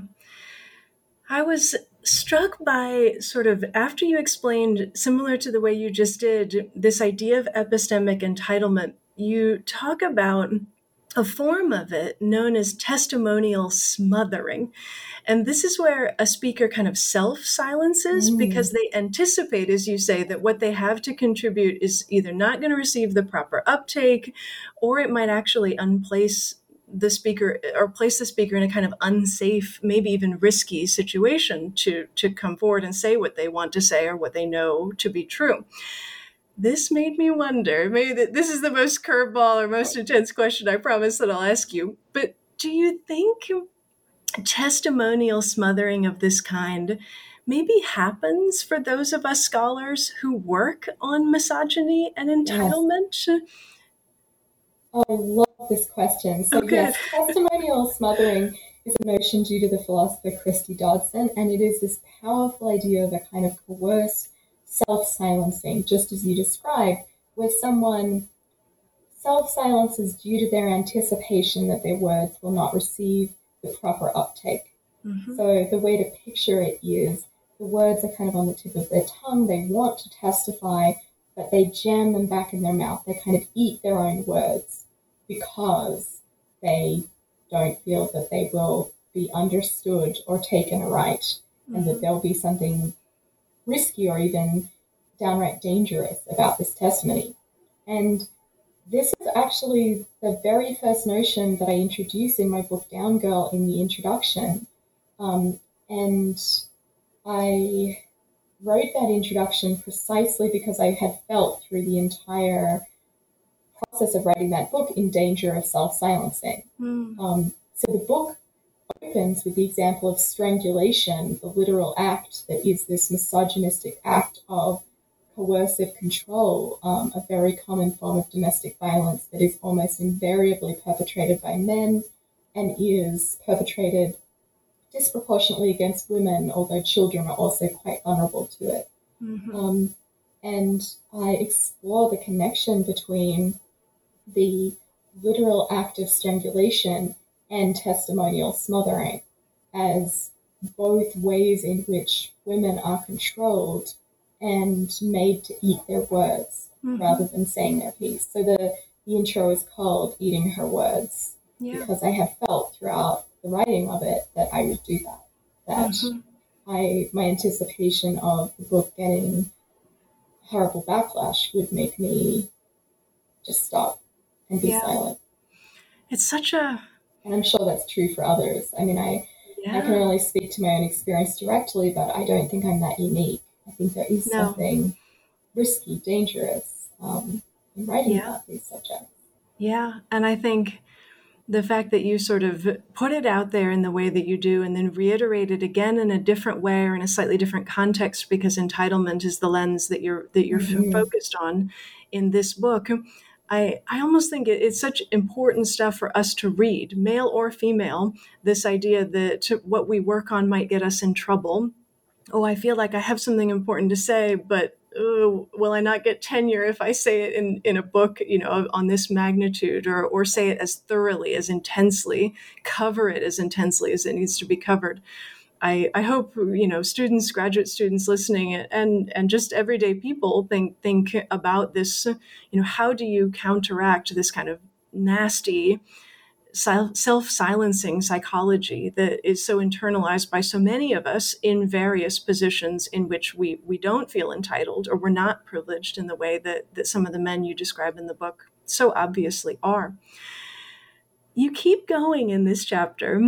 I was struck by sort of, after you explained, similar to the way you just did, this idea of epistemic entitlement, you talk about a form of it known as testimonial smothering. And this is where a speaker kind of self-silences mm. because they anticipate, as you say, that what they have to contribute is either not going to receive the proper uptake, or it might actually unplace the speaker or place the speaker in a kind of unsafe, maybe even risky situation to, to come forward and say what they want to say or what they know to be true. This made me wonder, maybe that this is the most curveball or most intense question I promise that I'll ask you, but do you think testimonial smothering of this kind maybe happens for those of us scholars who work on misogyny and entitlement? Yes. Oh, I love this question. So okay. Yes, testimonial smothering is a notion due to the philosopher Christy Dodson, and it is this powerful idea of a kind of coerced self-silencing, just as you described, where someone self-silences due to their anticipation that their words will not receive the proper uptake. Mm-hmm. So the way to picture it is the words are kind of on the tip of their tongue. They want to testify, but they jam them back in their mouth. They kind of eat their own words because they don't feel that they will be understood or taken aright, mm-hmm. and that there'll be something risky or even downright dangerous about this testimony. And this is actually the very first notion that I introduce in my book Down Girl in the introduction. Um, and I wrote that introduction precisely because I had felt through the entire process of writing that book in danger of self-silencing. Mm. Um, so the book opens with the example of strangulation, the literal act that is this misogynistic act of coercive control, um, a very common form of domestic violence that is almost invariably perpetrated by men and is perpetrated disproportionately against women, although children are also quite vulnerable to it. Mm-hmm. Um, and I explore the connection between the literal act of strangulation and testimonial smothering as both ways in which women are controlled and made to eat their words mm-hmm. rather than saying their piece. So the, the intro is called Eating Her Words, yeah. because I have felt throughout the writing of it that I would do that. That mm-hmm. I my anticipation of the book getting horrible backlash would make me just stop and be yeah. silent. It's such a... And I'm sure that's true for others. I mean, I, yeah. I can only speak to my own experience directly, but I don't think I'm that unique. I think there is no. something risky, dangerous um, in writing yeah. about these subjects. Yeah, and I think the fact that you sort of put it out there in the way that you do and then reiterate it again in a different way or in a slightly different context, because entitlement is the lens that you're that you're mm-hmm. f- focused on in this book. I, I almost think it, it's such important stuff for us to read, male or female, this idea that what we work on might get us in trouble. Oh, I feel like I have something important to say, but oh, will I not get tenure if I say it in, in a book, you know, on this magnitude, or, or say it as thoroughly, as intensely, cover it as intensely as it needs to be covered. I, I hope, you know, students, graduate students listening, and and just everyday people think think about this. You know, how do you counteract this kind of nasty self-silencing psychology that is so internalized by so many of us in various positions in which we we don't feel entitled, or we're not privileged in the way that that some of the men you describe in the book so obviously are. You keep going in this chapter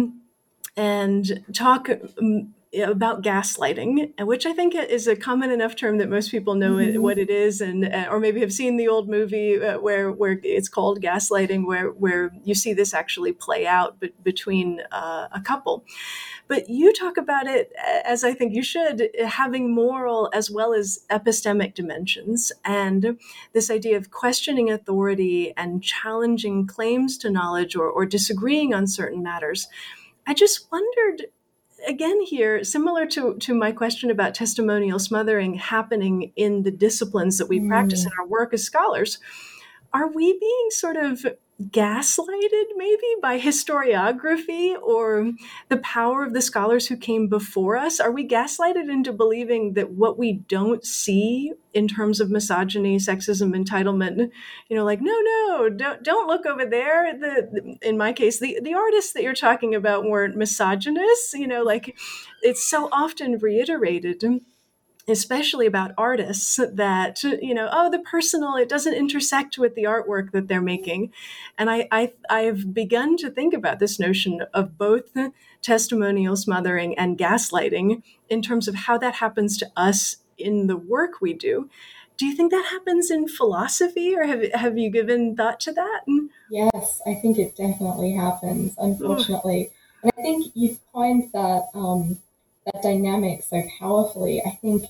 and talk um, about gaslighting, which I think is a common enough term that most people know mm-hmm. it, what it is, and uh, or maybe have seen the old movie uh, where where it's called Gaslighting, where where you see this actually play out be- between uh, a couple. But you talk about it, as I think you should, having moral as well as epistemic dimensions, and this idea of questioning authority and challenging claims to knowledge, or, or disagreeing on certain matters. I just wondered, again here, similar to, to my question about testimonial smothering happening in the disciplines that we mm. practice in our work as scholars, are we being sort of gaslighted maybe by historiography or the power of the scholars who came before us? Are we gaslighted into believing that what we don't see in terms of misogyny, sexism, entitlement, you know, like, no, no, don't, don't look over there. The, in my case, the, the artists that you're talking about weren't misogynists, you know, like it's so often reiterated, especially about artists, that, you know, oh, the personal, it doesn't intersect with the artwork that they're making. And I, I, I've begun to think about this notion of both testimonial smothering and gaslighting in terms of how that happens to us in the work we do. Do you think that happens in philosophy, or have, have you given thought to that? Yes, I think it definitely happens, unfortunately. And I think you've coined that, um, that dynamic so powerfully. I think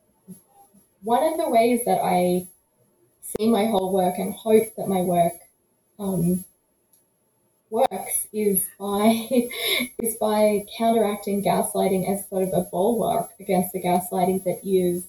one of the ways that I see my whole work and hope that my work um, works is by is by counteracting gaslighting as sort of a bulwark against the gaslighting that is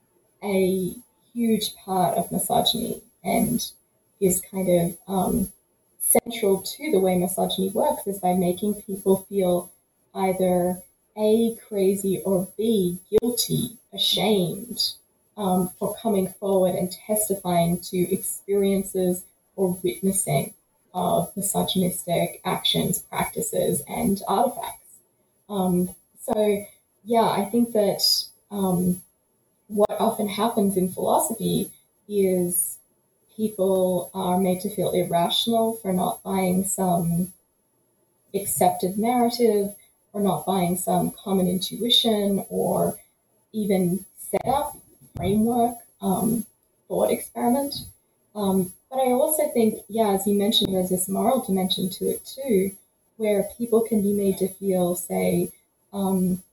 a huge part of misogyny and is kind of um, central to the way misogyny works, is by making people feel either A, crazy, or B, guilty, ashamed, Um, for coming forward and testifying to experiences or witnessing of misogynistic actions, practices, and artifacts. Um, so, yeah, I think that um, what often happens in philosophy is people are made to feel irrational for not buying some accepted narrative, or not buying some common intuition, or even set up framework, um, thought experiment. Um, but I also think, yeah, as you mentioned, there's this moral dimension to it too, where people can be made to feel, say, um,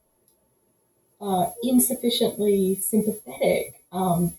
uh, insufficiently sympathetic, um,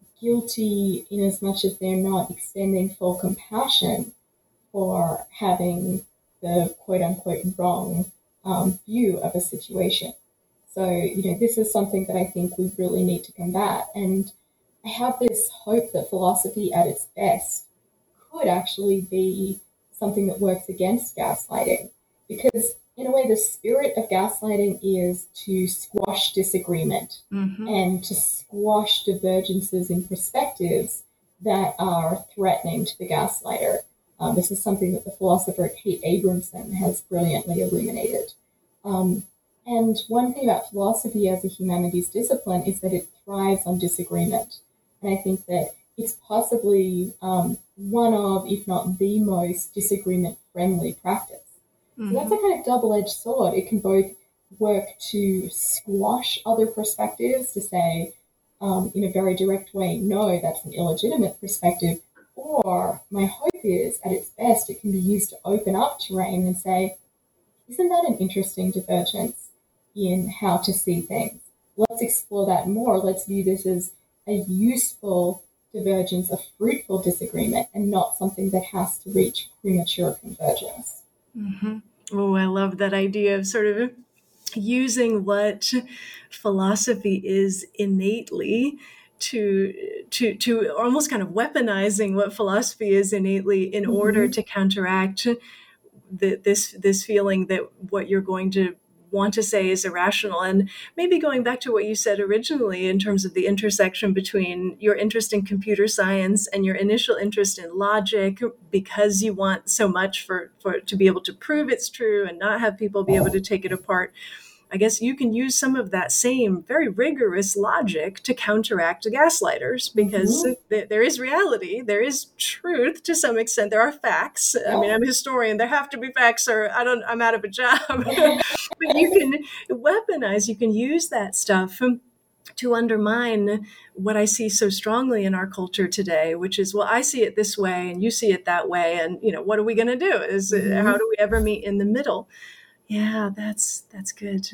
guilty in as much as they're not extending full compassion for having the quote-unquote wrong um, view of a situation. So, you know, this is something that I think we really need to combat. And I have this hope that philosophy at its best could actually be something that works against gaslighting. Because in a way, the spirit of gaslighting is to squash disagreement mm-hmm. and to squash divergences in perspectives that are threatening to the gaslighter. Um, this is something that the philosopher Kate Abramson has brilliantly illuminated. Um, And one thing about philosophy as a humanities discipline is that it thrives on disagreement. And I think that it's possibly um, one of, if not the most disagreement-friendly practice. Mm-hmm. So that's a kind of double-edged sword. It can both work to squash other perspectives, to say um, in a very direct way, no, that's an illegitimate perspective. Or my hope is, at its best, it can be used to open up terrain and say, isn't that an interesting divergence in how to see things? Let's explore that more. Let's view this as a useful divergence, a fruitful disagreement, and not something that has to reach premature convergence. Mm-hmm. Oh, I love that idea of sort of using what philosophy is innately to to to almost kind of weaponizing what philosophy is innately in mm-hmm. order to counteract the, this this feeling that what you're going to want to say is irrational. And maybe going back to what you said originally in terms of the intersection between your interest in computer science and your initial interest in logic, because you want so much for, for to be able to prove it's true and not have people be able to take it apart. I guess you can use some of that same very rigorous logic to counteract the gaslighters, because mm-hmm. th- there is reality, there is truth to some extent, there are facts. Yeah. I mean, I'm a historian, there have to be facts or I don't, I'm out of a job. But you can weaponize, you can use that stuff to undermine what I see so strongly in our culture today, which is, well, I see it this way and you see it that way. And, you know, what are we going to do? Is mm-hmm. how do we ever meet in the middle? Yeah, that's that's good.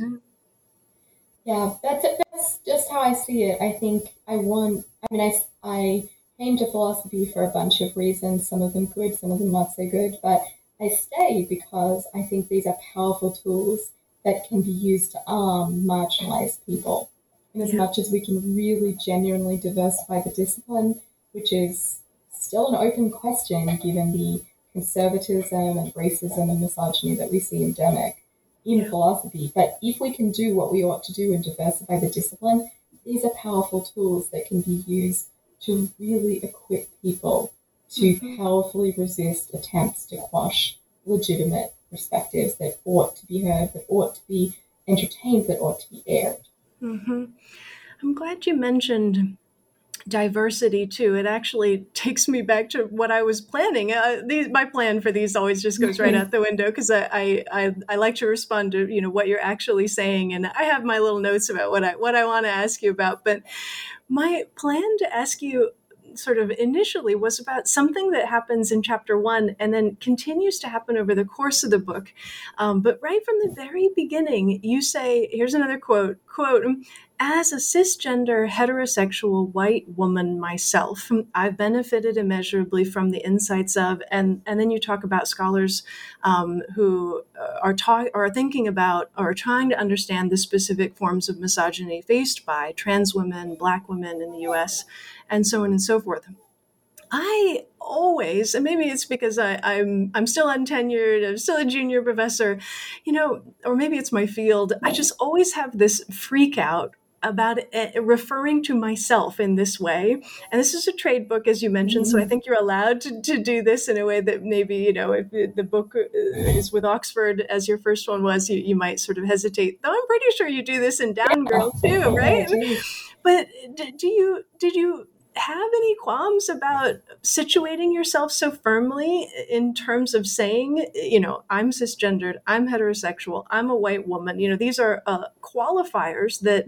Yeah, that's that's just how I see it. I think I want, I mean, I, I came to philosophy for a bunch of reasons, some of them good, some of them not so good, but I stay because I think these are powerful tools that can be used to arm marginalized people. And as yeah. much as we can really genuinely diversify the discipline, which is still an open question given the conservatism and racism and misogyny that we see endemic in yeah. philosophy. But if we can do what we ought to do and diversify the discipline, these are powerful tools that can be used to really equip people to mm-hmm. powerfully resist attempts to quash legitimate perspectives that ought to be heard, that ought to be entertained, that ought to be aired. Mm-hmm. I'm glad you mentioned diversity too. It actually takes me back to what I was planning. Uh, these, my plan for these always just goes right out the window because I, I, I, I like to respond to, you know, what you're actually saying. And I have my little notes about what I, what I want to ask you about. But my plan to ask you sort of initially was about something that happens in chapter one and then continues to happen over the course of the book. Um, but right from the very beginning, you say, here's another quote, quote, "As a cisgender, heterosexual white woman myself, I've benefited immeasurably from the insights of," and, and then you talk about scholars um, who are, ta- are thinking about or trying to understand the specific forms of misogyny faced by trans women, Black women in the U S, and so on and so forth. I always, and maybe it's because I, I'm I'm still untenured, I'm still a junior professor, you know, or maybe it's my field. I just always have this freak out about it, referring to myself in this way. And this is a trade book, as you mentioned, mm-hmm. so I think you're allowed to, to do this in a way that maybe, you know, if the book is with Oxford, as your first one was, you, you might sort of hesitate. Though I'm pretty sure you do this in Down Girl too, right? But do you, did you have any qualms about situating yourself so firmly in terms of saying, you know, I'm cisgendered, I'm heterosexual, I'm a white woman? You know, these are uh, qualifiers that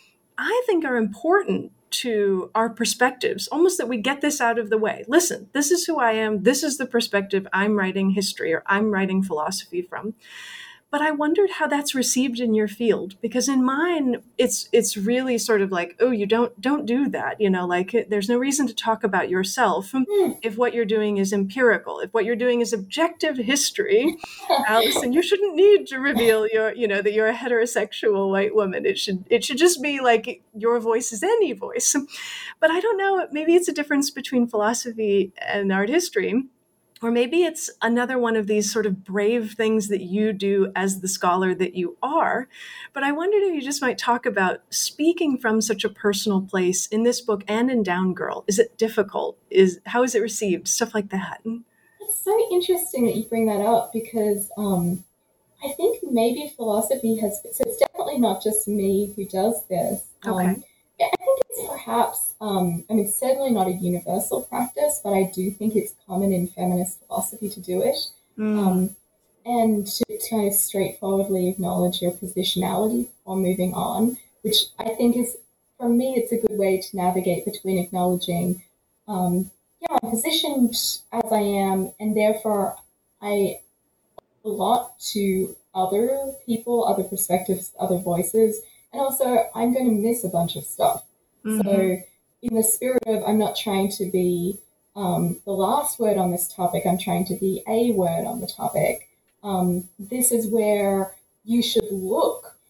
I think are important to our perspectives, almost that we get this out of the way. Listen, this is who I am. This is the perspective I'm writing history or I'm writing philosophy from. But I wondered how that's received in your field, because in mine, it's it's really sort of like, oh, you don't don't do that. You know, like there's no reason to talk about yourself mm. if what you're doing is empirical. If what you're doing is objective history, Allison, you shouldn't need to reveal your, you know, that you're a heterosexual white woman. It should it should just be like your voice is any voice. But I don't know. Maybe it's a difference between philosophy and art history. Or maybe it's another one of these sort of brave things that you do as the scholar that you are. But I wondered if you just might talk about speaking from such a personal place in this book and in Down Girl. Is it difficult? Is how is it received? Stuff like that. It's so interesting that you bring that up because um, I think maybe philosophy has, so it's definitely not just me who does this. Okay. Um, I think it's perhaps, um, I mean, certainly not a universal practice, but I do think it's common in feminist philosophy to do it. Mm. Um, and to, to kind of straightforwardly acknowledge your positionality while moving on, which I think is, for me, it's a good way to navigate between acknowledging, um, yeah, I'm positioned as I am, and therefore I a lot to other people, other perspectives, other voices. And also, I'm going to miss a bunch of stuff. Mm-hmm. So in the spirit of, I'm not trying to be um, the last word on this topic, I'm trying to be a word on the topic. Um, this is where you should look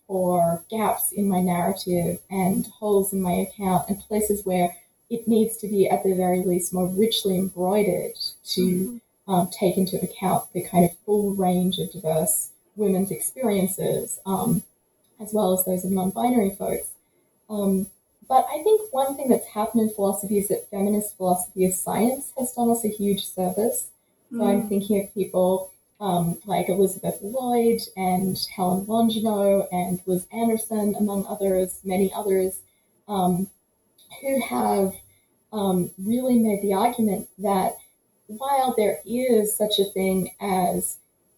for gaps in my narrative and holes in my account and places where it needs to be, at the very least, more richly embroidered to mm-hmm. um, take into account the kind of full range of diverse women's experiences, um, as well as those of non-binary folks. Um, but I think one thing that's happened in philosophy is that feminist philosophy of science has done us a huge service. So mm. I'm thinking of people um, like Elizabeth Lloyd and Helen Longino and Liz Anderson, among others, many others, um, who have um, really made the argument that while there is such a thing as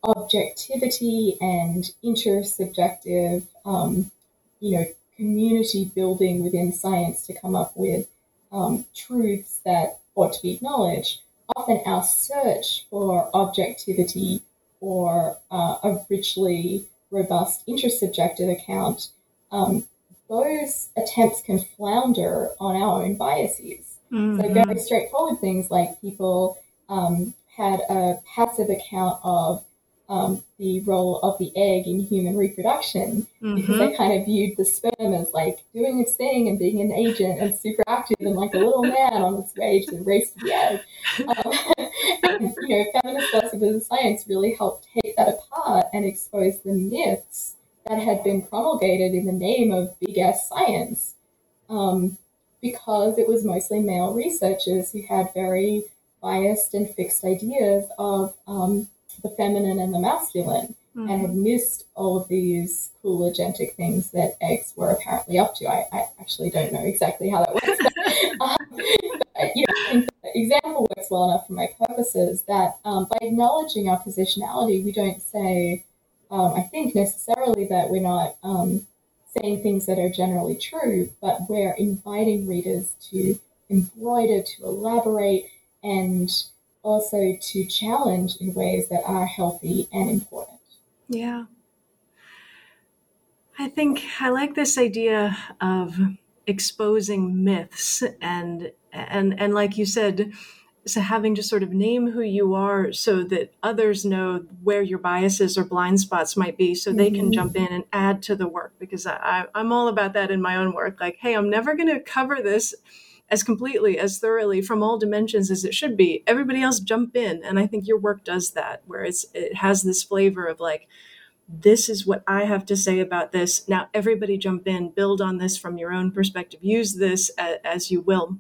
objectivity and intersubjective, um, you know, community building within science to come up with um, truths that ought to be acknowledged, often our search for objectivity or uh, a richly robust intersubjective account, um, those attempts can flounder on our own biases. Mm-hmm. So very straightforward things like people um, had a passive account of Um, the role of the egg in human reproduction mm-hmm. because they kind of viewed the sperm as like doing its thing and being an agent and super active and like a little man on its way to race to the egg. Um, and, you know, feminist philosophers of science really helped take that apart and expose the myths that had been promulgated in the name of big S science um, because it was mostly male researchers who had very biased and fixed ideas of um, the feminine and the masculine mm-hmm. and had missed all of these cool agentic things that eggs were apparently up to. I, I actually don't know exactly how that works. But, um, but, you know, I think the example works well enough for my purposes that um, by acknowledging our positionality, we don't say, um, I think necessarily that we're not um, saying things that are generally true, but we're inviting readers to embroider, to elaborate, and also to challenge in ways that are healthy and important. Yeah. I think I like this idea of exposing myths and and and like you said, so having to sort of name who you are so that others know where your biases or blind spots might be so they mm-hmm. can jump in and add to the work, because I, I'm all about that in my own work. Like, hey, I'm never going to cover this as completely, as thoroughly from all dimensions as it should be. Everybody else jump in. And I think your work does that, where it's, it has this flavor of like, this is what I have to say about this. Now, everybody jump in, build on this from your own perspective, use this as, as you will.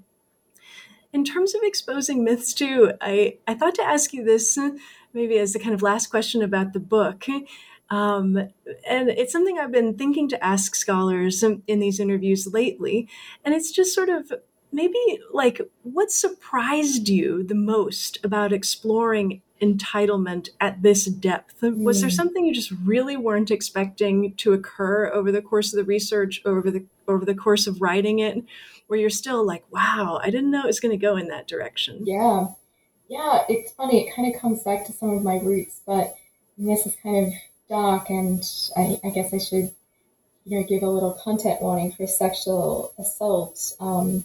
In terms of exposing myths too, I, I thought to ask you this maybe as the kind of last question about the book. Um, and it's something I've been thinking to ask scholars in these interviews lately. And it's just sort of, maybe like, what surprised you the most about exploring entitlement at this depth? Mm. Was there something you just really weren't expecting to occur over the course of the research, over the over the course of writing it, where you're still like, wow, I didn't know it was going to go in that direction? Yeah. Yeah, it's funny. It kind of comes back to some of my roots, but this is kind of dark, and I, I guess I should, you know, give a little content warning for sexual assault. Um,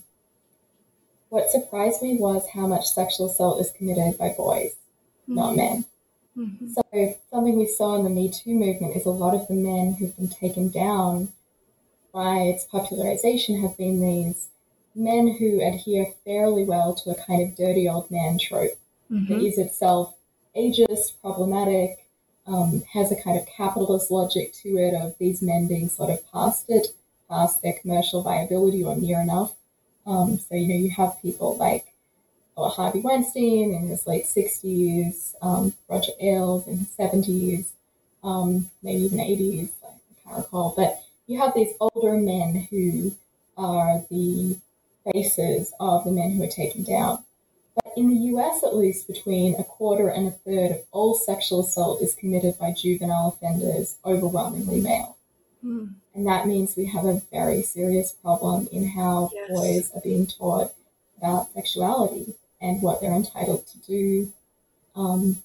What surprised me was how much sexual assault is committed by boys, mm-hmm. not men. Mm-hmm. So something we saw in the Me Too movement is a lot of the men who've been taken down by its popularization have been these men who adhere fairly well to a kind of dirty old man trope mm-hmm. that is itself ageist, problematic, um, has a kind of capitalist logic to it of these men being sort of past it, past their commercial viability or near enough. Um, so, you know, you have people like oh, Harvey Weinstein in his late sixties, um, Roger Ailes in his seventies, um, maybe even eighties, I can't recall. But you have these older men who are the faces of the men who are taken down. But in the U S, at least, between a quarter and a third of all sexual assault is committed by juvenile offenders, overwhelmingly male. Mm. And that means we have a very serious problem in how yes. boys are being taught about sexuality and what they're entitled to do um,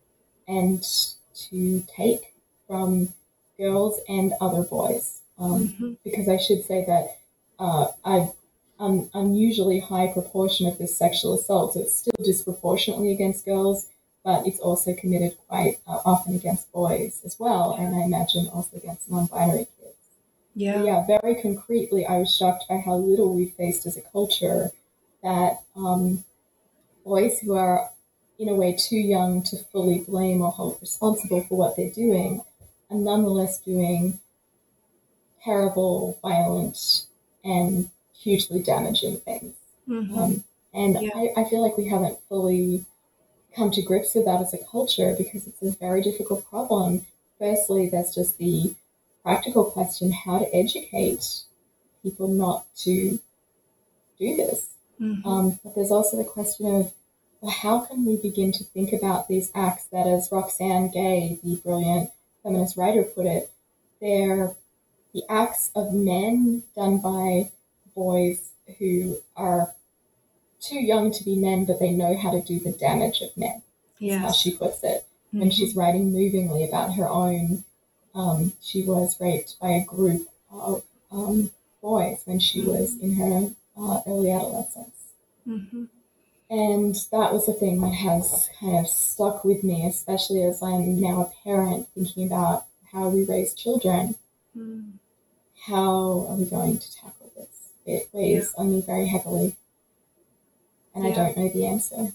and to take from girls and other boys. Um, mm-hmm. Because I should say that uh, I've an unusually high proportion of this sexual assault, so it's still disproportionately against girls, but it's also committed quite uh, often against boys as well, and I imagine also against non-binary kids. Yeah. But yeah, very concretely, I was shocked by how little we faced as a culture that um, boys who are, in a way, too young to fully blame or hold responsible for what they're doing are nonetheless doing terrible, violent, and hugely damaging things. Mm-hmm. Um, and Yeah. I, I feel like we haven't fully come to grips with that as a culture because it's a very difficult problem. Firstly, there's just the practical question how to educate people not to do this. Mm-hmm. Um, but there's also the question of, well, how can we begin to think about these acts that, as Roxane Gay, the brilliant feminist writer, put it, they're the acts of men done by boys who are too young to be men, but they know how to do the damage of men. That's Yes. how she puts it. Mm-hmm. When she's writing movingly about her own, um, she was raped by a group of um, boys when she mm-hmm. was in her uh, early adolescence. Mm-hmm. And that was the thing that has kind of stuck with me, especially as I'm now a parent thinking about how we raise children. Mm. How are we going to tackle this? It weighs yeah. on me very heavily. And yeah. I don't know the answer.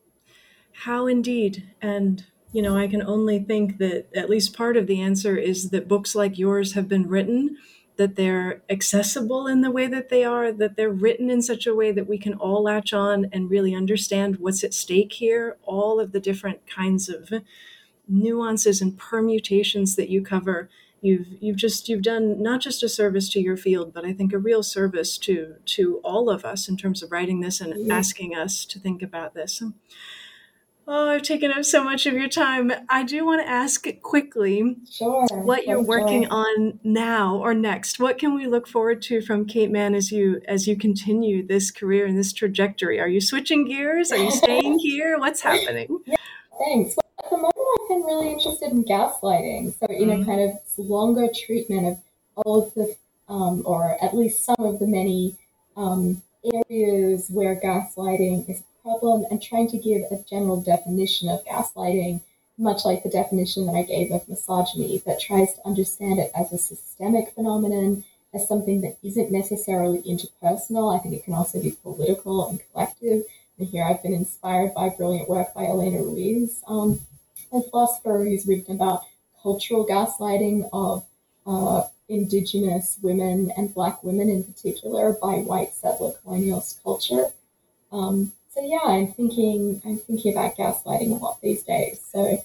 How indeed. And, you know, I can only think that at least part of the answer is that books like yours have been written, that they're accessible in the way that they are, that they're written in such a way that we can all latch on and really understand what's at stake here, all of the different kinds of nuances and permutations that you cover. You've you've just you've done not just a service to your field, but I think a real service to to all of us in terms of writing this and yeah. asking us to think about this. Oh, I've taken up so much of your time. I do want to ask quickly sure. what you're That's working joy. on now or next. What can we look forward to from Kate Manne as you as you continue this career and this trajectory? Are you switching gears? Are you staying here? What's happening? Yeah, thanks. Well, at the moment, I've been really interested in gaslighting. So, in mm-hmm. a kind of longer treatment of all of the, um, or at least some of the many um, areas where gaslighting is problem and trying to give a general definition of gaslighting, much like the definition that I gave of misogyny, that tries to understand it as a systemic phenomenon, as something that isn't necessarily interpersonal. I think it can also be political and collective. And here I've been inspired by brilliant work by Elena Ruiz, um, a philosopher who's written about cultural gaslighting of uh, Indigenous women and Black women in particular by white settler colonialist culture. Um, So yeah, I'm thinking I'm thinking about gaslighting a lot these days. So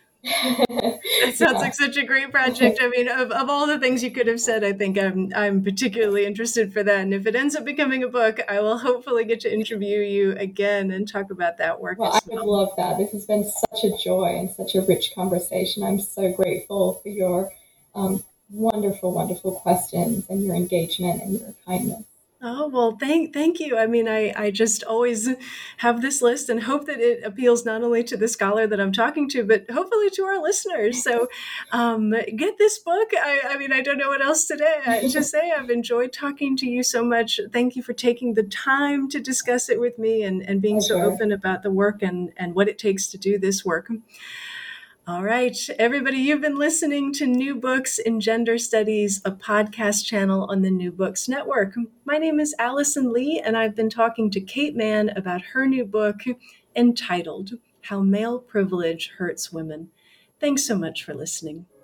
that sounds yeah. like such a great project. I mean, of, of all the things you could have said, I think I'm I'm particularly interested for that. And if it ends up becoming a book, I will hopefully get to interview you again and talk about that work. Well, I would love that. This has been such a joy and such a rich conversation. I'm so grateful for your um, wonderful, wonderful questions and your engagement and your kindness. Oh, well, thank thank you. I mean, I, I just always have this list and hope that it appeals not only to the scholar that I'm talking to, but hopefully to our listeners. So um, get this book. I, I mean, I don't know what else today to say. I've enjoyed talking to you so much. Thank you for taking the time to discuss it with me and, and being so open about the work and, and what it takes to do this work. All right, everybody, you've been listening to New Books in Gender Studies, a podcast channel on the New Books Network. My name is Allison Lee, and I've been talking to Kate Manne about her new book entitled How Male Privilege Hurts Women. Thanks so much for listening.